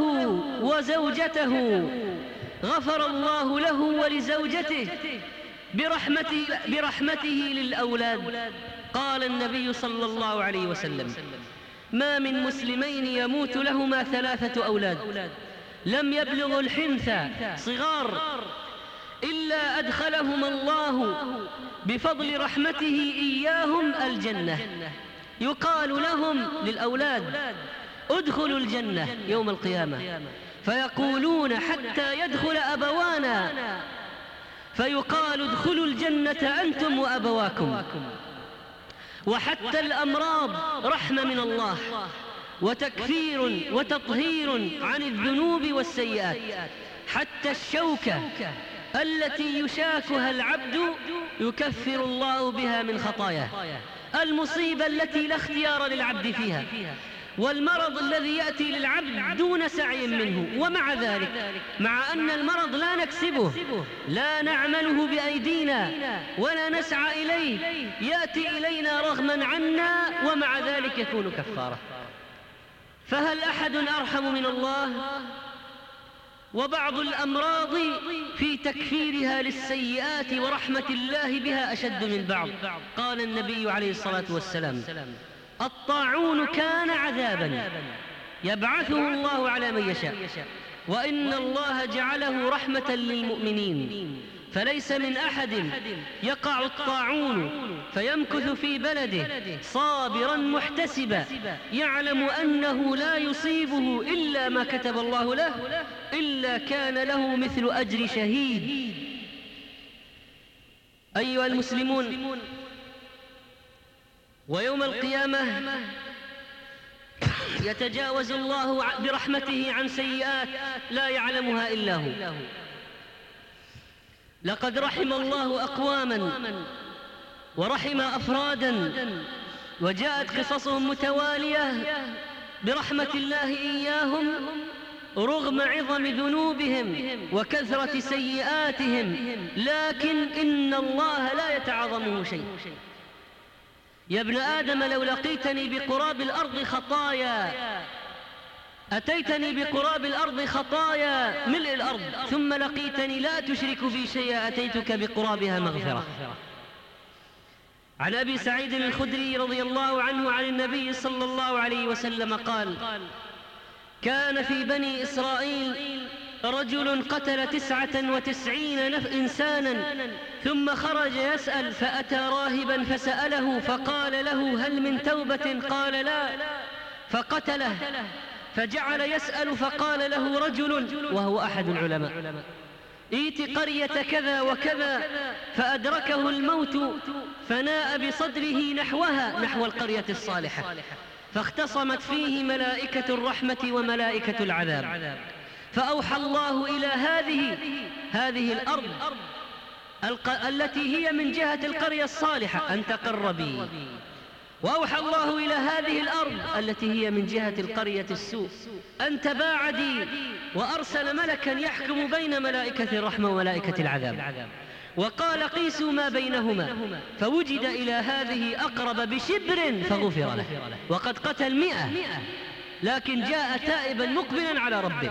وزوجته غفر الله له ولزوجته برحمته, برحمته للأولاد. قال النبي صلى الله عليه وسلم: ما من مسلمين يموت لهما ثلاثة أولاد لم يبلغوا الحنث صغار إلا أدخلهما الله بفضل رحمته إياهم الجنة. يقال لهم للأولاد: ادخلوا الجنة يوم القيامة، فيقولون حتى يدخل أبوانا، فيقال: ادخلوا الجنة أنتم وأبواكم. وحتى الأمراض رحمة من الله وتكفير وتطهير عن الذنوب والسيئات. حتى الشوكة التي يشاكها العبد يكفر الله بها من خطاياه. المصيبة التي لا اختيار للعبد فيها، والمرض الذي يأتي للعبد دون سعي منه، ومع ذلك مع أن المرض لا نكسبه، لا نعمله بأيدينا ولا نسعى إليه، يأتي إلينا رغما عنا ومع ذلك يكون كفارة. فهل أحد أرحم من الله؟ وبعض الأمراض في تكفيرها للسيئات ورحمة الله بها أشد من بعض. قال النبي عليه الصلاة والسلام: الطاعون كان عذابا يبعثه الله على من يشاء، وإن الله جعله رحمة للمؤمنين، فليس من أحد يقع الطاعون فيمكث في بلده صابرا محتسبا يعلم أنه لا يصيبه إلا ما كتب الله له إلا كان له مثل أجر شهيد. أيها المسلمون، ويوم القيامة يتجاوز الله برحمته عن سيئات لا يعلمها إلا هو. لقد رحم الله أقواما ورحم أفرادا، وجاءت قصصهم متوالية برحمة الله إياهم رغم عظم ذنوبهم وكثرة سيئاتهم، لكن إن الله لا يتعظمه شيء. يا ابن آدم لو لقيتني بقراب الأرض خطايا أتيتني بقراب الأرض خطايا ملء الأرض ثم لقيتني لا تشرك بي شيئا أتيتك بقرابها مغفرة. عن أبي سعيد الخدري رضي الله عنه عن النبي صلى الله عليه وسلم قال: كان في بني إسرائيل رجل قتل تسعة وتسعين إنسانا ثم خرج يسأل فأتى راهبا فسأله فقال له: هل من توبة؟ قال: لا. فقتله، فجعل يسأل فقال له رجل وهو أحد العلماء: ائت قرية كذا وكذا، فأدركه الموت فناء بصدره نحوها، نحو القرية الصالحة، فاختصمت فيه ملائكة الرحمة وملائكة العذاب، فأوحى الله إلى هذه هذه الأرض التي هي من جهة القرية الصالحة أن تقربي، وأوحى الله إلى هذه الأرض التي هي من جهة القرية السوء أن تباعدي، وأرسل ملكا يحكم بين ملائكة الرحمة وملائكة العذاب، وقال قيسوا ما بينهما، فوجد إلى هذه أقرب بشبر فغفر له، وقد قتل مئة لكن جاء تائبا مقبلا على ربه.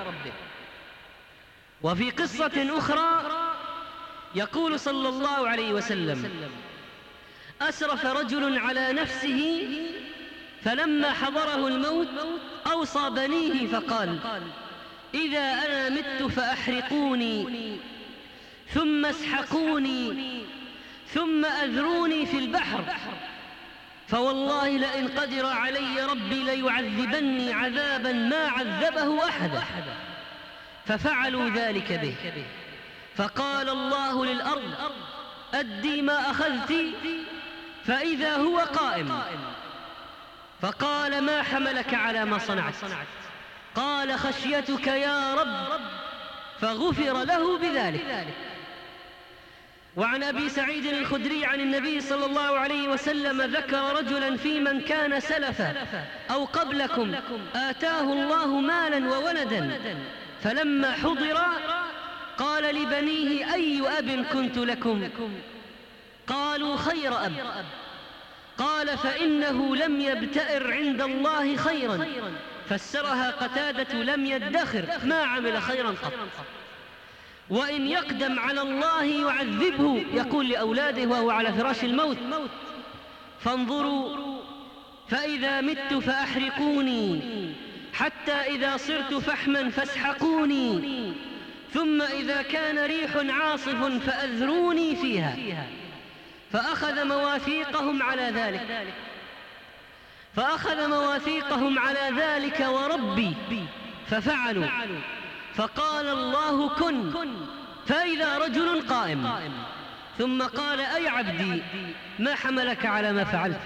وفي قصة أخرى يقول صلى الله عليه وسلم: أسرف رجل على نفسه فلما حضره الموت أوصى بنيه فقال: إذا أنا مت فأحرقوني ثم اسحقوني ثم أذروني في البحر، فوالله لئن قدر علي ربي ليعذبني عذابا ما عذبه أحدا. ففعلوا ذلك به، فقال الله للأرض: أدي ما أخذت، فإذا هو قائم، فقال: ما حملك على ما صنعت؟ قال: خشيتك يا رب، فغفر له بذلك. وعن أبي سعيد الخدري عن النبي صلى الله عليه وسلم ذكر رجلا في من كان سلفا أو قبلكم آتاه الله مالا وولدا، فلما حضر قال لبنيه: أي أب كنت لكم؟ قالوا: خير أب. قال: فإنه لم يبتئر عند الله خيرا. فسرها قتادة: لم يدخر، ما عمل خيرا قط. وإن يقدم على الله يعذبه، يقول لأولاده وهو على فراش الموت: فانظروا فإذا مت فأحرقوني، حتى إذا صرت فحما فاسحقوني، ثم إذا كان ريح عاصف فأذروني فيها. فأخذ مواثيقهم على ذلك فأخذ مواثيقهم على ذلك وربي ففعلوا، فقال الله: كن، فإذا رجل قائم، ثم قال: أي عبدي ما حملك على ما فعلت؟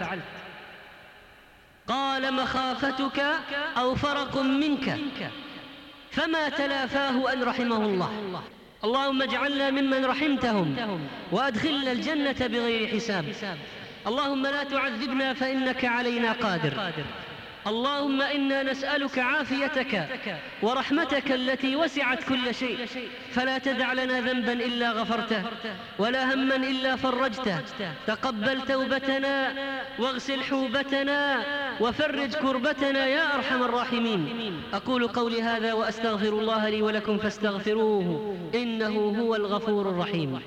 قال: مخافتك أو فرق منك، فما تلافاه أن رحمه الله. اللهم اجعلنا ممن رحمتهم وأدخلنا الجنة بغير حساب. اللهم لا تعذبنا فإنك علينا قادر. اللهم إنا نسألك عافيتك ورحمتك التي وسعت كل شيء، فلا تدع لنا ذنبا إلا غفرته ولا هما إلا فرجته. تقبل توبتنا واغسل حوبتنا وفرج كربتنا يا أرحم الراحمين. أقول قولي هذا وأستغفر الله لي ولكم فاستغفروه إنه هو الغفور الرحيم.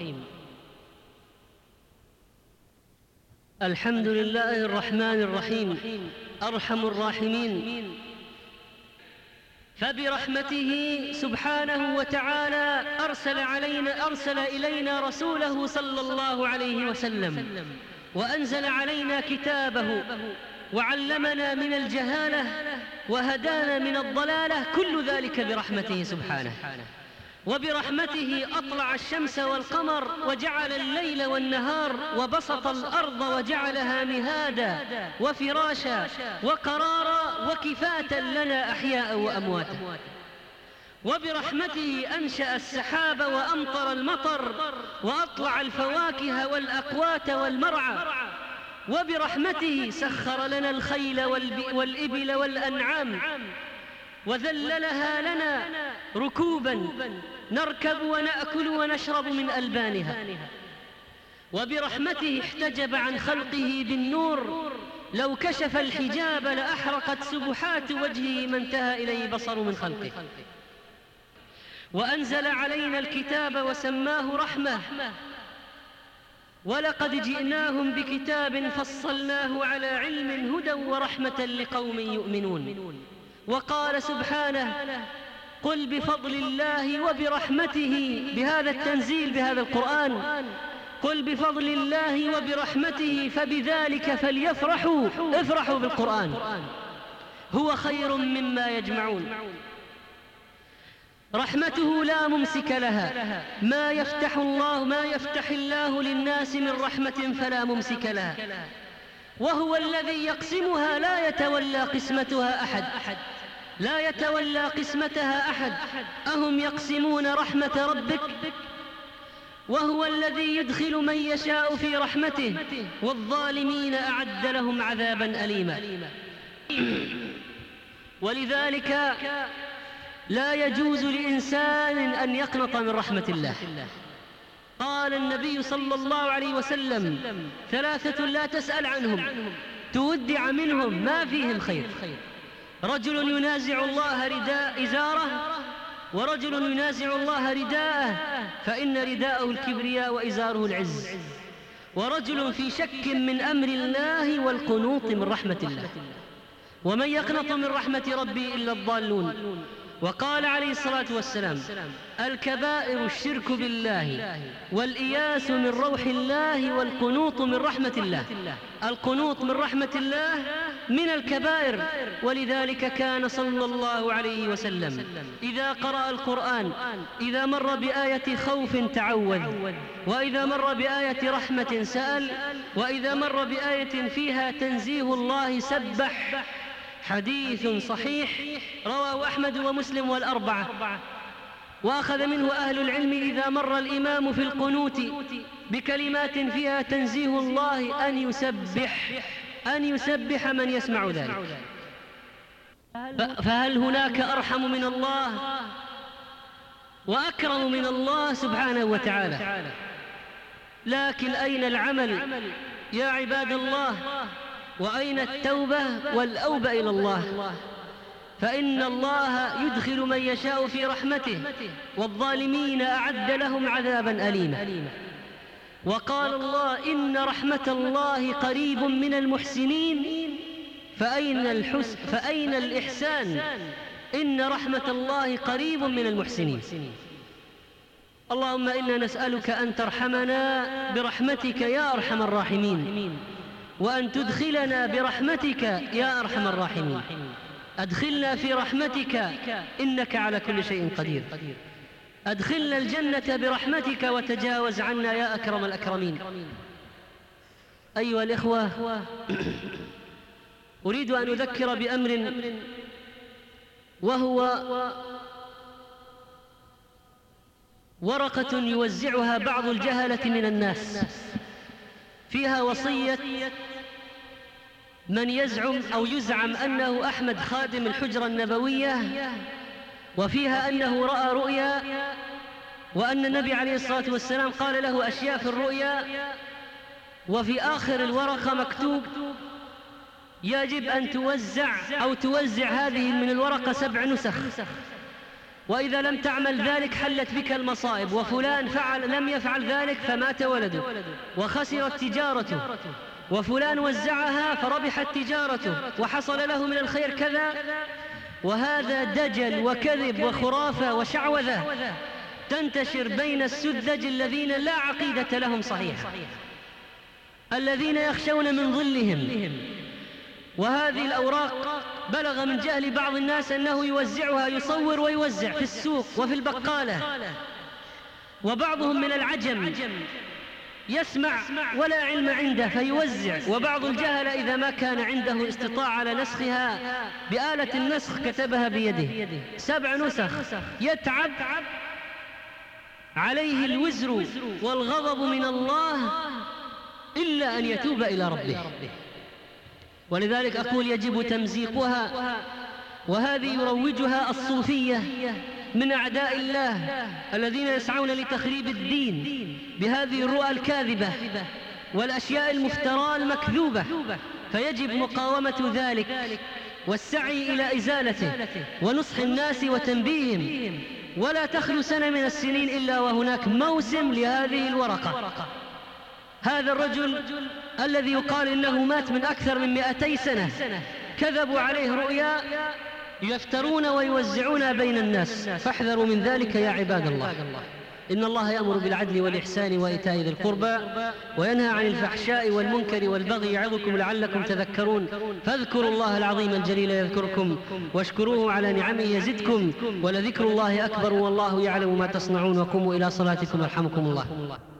الحمد لله الرحمن الرحيم أرحم الراحمين، فبرحمته سبحانه وتعالى أرسل علينا أرسل إلينا رسوله صلى الله عليه وسلم، وأنزل علينا كتابه، وعلمنا من الجهالة وهدانا من الضلالة، كل ذلك برحمته سبحانه. وبرحمته أطلع الشمس والقمر وجعل الليل والنهار، وبسط الأرض وجعلها مهادا وفراشا وقرارا وكفاة لنا أحياء وأمواتا. وبرحمته أنشأ السحاب وأمطر المطر وأطلع الفواكه والأقوات والمرعى. وبرحمته سخر لنا الخيل والإبل والأنعام وذللها لنا ركوبا نركب ونأكل ونشرب من ألبانها. وبرحمته احتجب عن خلقه بالنور، لو كشف الحجاب لأحرقت سبحات وجهه ما انتهى إليه بصر من خلقه. وأنزل علينا الكتاب وسماه رحمة، ولقد جئناهم بكتاب فصلناه على علم هدى ورحمة لقوم يؤمنون. وقال سبحانه: قل بفضل الله وبرحمته، بهذا التنزيل بهذا القرآن، قل بفضل الله وبرحمته فبذلك فليفرحوا، افرحوا بالقرآن، هو خير مما يجمعون. رحمته لا ممسك لها، ما يفتح الله ما يفتح الله للناس من رحمة فلا ممسك لها، وهو الذي يقسمها لا يتولى قسمتها أحد. لا يتولى قسمتها أحد. أهم يقسمون رحمة ربك وهو الذي يدخل من يشاء في رحمته والظالمين أعد لهم عذابا أليما. ولذلك لا يجوز لإنسان أن يقنط من رحمة الله. قال النبي صلى الله عليه وسلم: ثلاثة لا تسأل عنهم تودع منهم ما فيهم خير: رجل ينازع الله رداء إزاره، ورجل ينازع الله رداءه فإن رداءه الكبرياء وإزاره العز، ورجل في شك من أمر الله والقنوط من رحمة الله. ومن يقنط من رحمة ربي إلا الضالون. وقال عليه الصلاة والسلام: الكبائر الشرك بالله والإياس من روح الله والقنوط من رحمة الله. القنوط من رحمة الله من الكبائر. ولذلك كان صلى الله عليه وسلم إذا قرأ القرآن إذا مر بآية خوف تعوذ، وإذا مر بآية رحمة سأل، وإذا مر بآية فيها تنزيه الله سبح. حديث صحيح رواه أحمد ومسلم والأربعة. وأخذ منه أهل العلم إذا مر الإمام في القنوت بكلمات فيها تنزيه الله أن يسبح أن يسبح من يسمع ذلك. فهل هناك أرحم من الله وأكرم من الله سبحانه وتعالى؟ لكن أين العمل يا عباد الله؟ وأين التوبة والأوبة إلى الله؟ فإن الله يدخل من يشاء في رحمته والظالمين أعد لهم عذابا أليما. وقال الله: إن رحمة الله قريب من المحسنين فأين الحسن فأين الإحسان؟ إن رحمة الله قريب من المحسنين. اللهم إنا نسألك أن ترحمنا برحمتك يا أرحم الراحمين، وأن تدخلنا برحمتك يا أرحم الراحمين. أدخلنا في رحمتك إنك على كل شيء قدير. أدخلنا الجنة برحمتك وتجاوز عنا يا أكرم الأكرمين. أيها الإخوة، أريد أن أذكر بأمر، وهو ورقة يوزعها بعض الجهلة من الناس، فيها وصية من يزعم أو يزعم أنه أحمد خادم الحجرة النبوية، وفيها أنه رأى رؤيا، وأن النبي عليه الصلاة والسلام قال له أشياء في الرؤيا. وفي آخر الورقة مكتوب: يجب أن توزع أو توزع هذه من الورقة سبع نسخ، وإذا لم تعمل ذلك حلت بك المصائب، وفلان فعل لم يفعل ذلك فمات ولده وخسرت تجارته، وفلان وزعها فربحت تجارته وحصل له من الخير كذا. وهذا دجل وكذب وخرافة وشعوذة تنتشر بين السذج الذين لا عقيدة لهم صحيحة، الذين يخشون من ظلهم. وهذه الأوراق بلغ من جهل بعض الناس أنه يوزعها، يصور ويوزع في السوق وفي البقالة. وبعضهم من العجم يسمع ولا علم عنده فيوزع. وبعض الجهل إذا ما كان عنده استطاع على نسخها بآلة النسخ كتبها بيده. سبع نسخ يتعب عليه الوزر والغضب من الله إلا أن يتوب إلى ربه. ولذلك أقول يجب تمزيقها، وهذه يروجها الصوفية من أعداء الله الذين يسعون لتخريب الدين بهذه الرؤى الكاذبة والأشياء المفترى المكذوبة. فيجب مقاومة ذلك والسعي إلى إزالته ونصح الناس وتنبيههم. ولا تخلو سنة من السنين إلا وهناك موسم لهذه الورقة. هذا الرجل الذي يقال إنه مات من أكثر من مئتي سنة كذبوا عليه رؤيا يفترون ويوزعون بين الناس، فاحذروا من ذلك يا عباد الله. إن الله يأمر بالعدل والإحسان وإيتاء ذي القربى وينهى عن الفحشاء والمنكر والبغي يعظكم لعلكم تذكرون. فاذكروا الله العظيم الجليل يذكركم واشكروه على نعمه يزدكم ولذكر الله أكبر والله يعلم ما تصنعون. وقوموا إلى صلاتكم يرحمكم الله.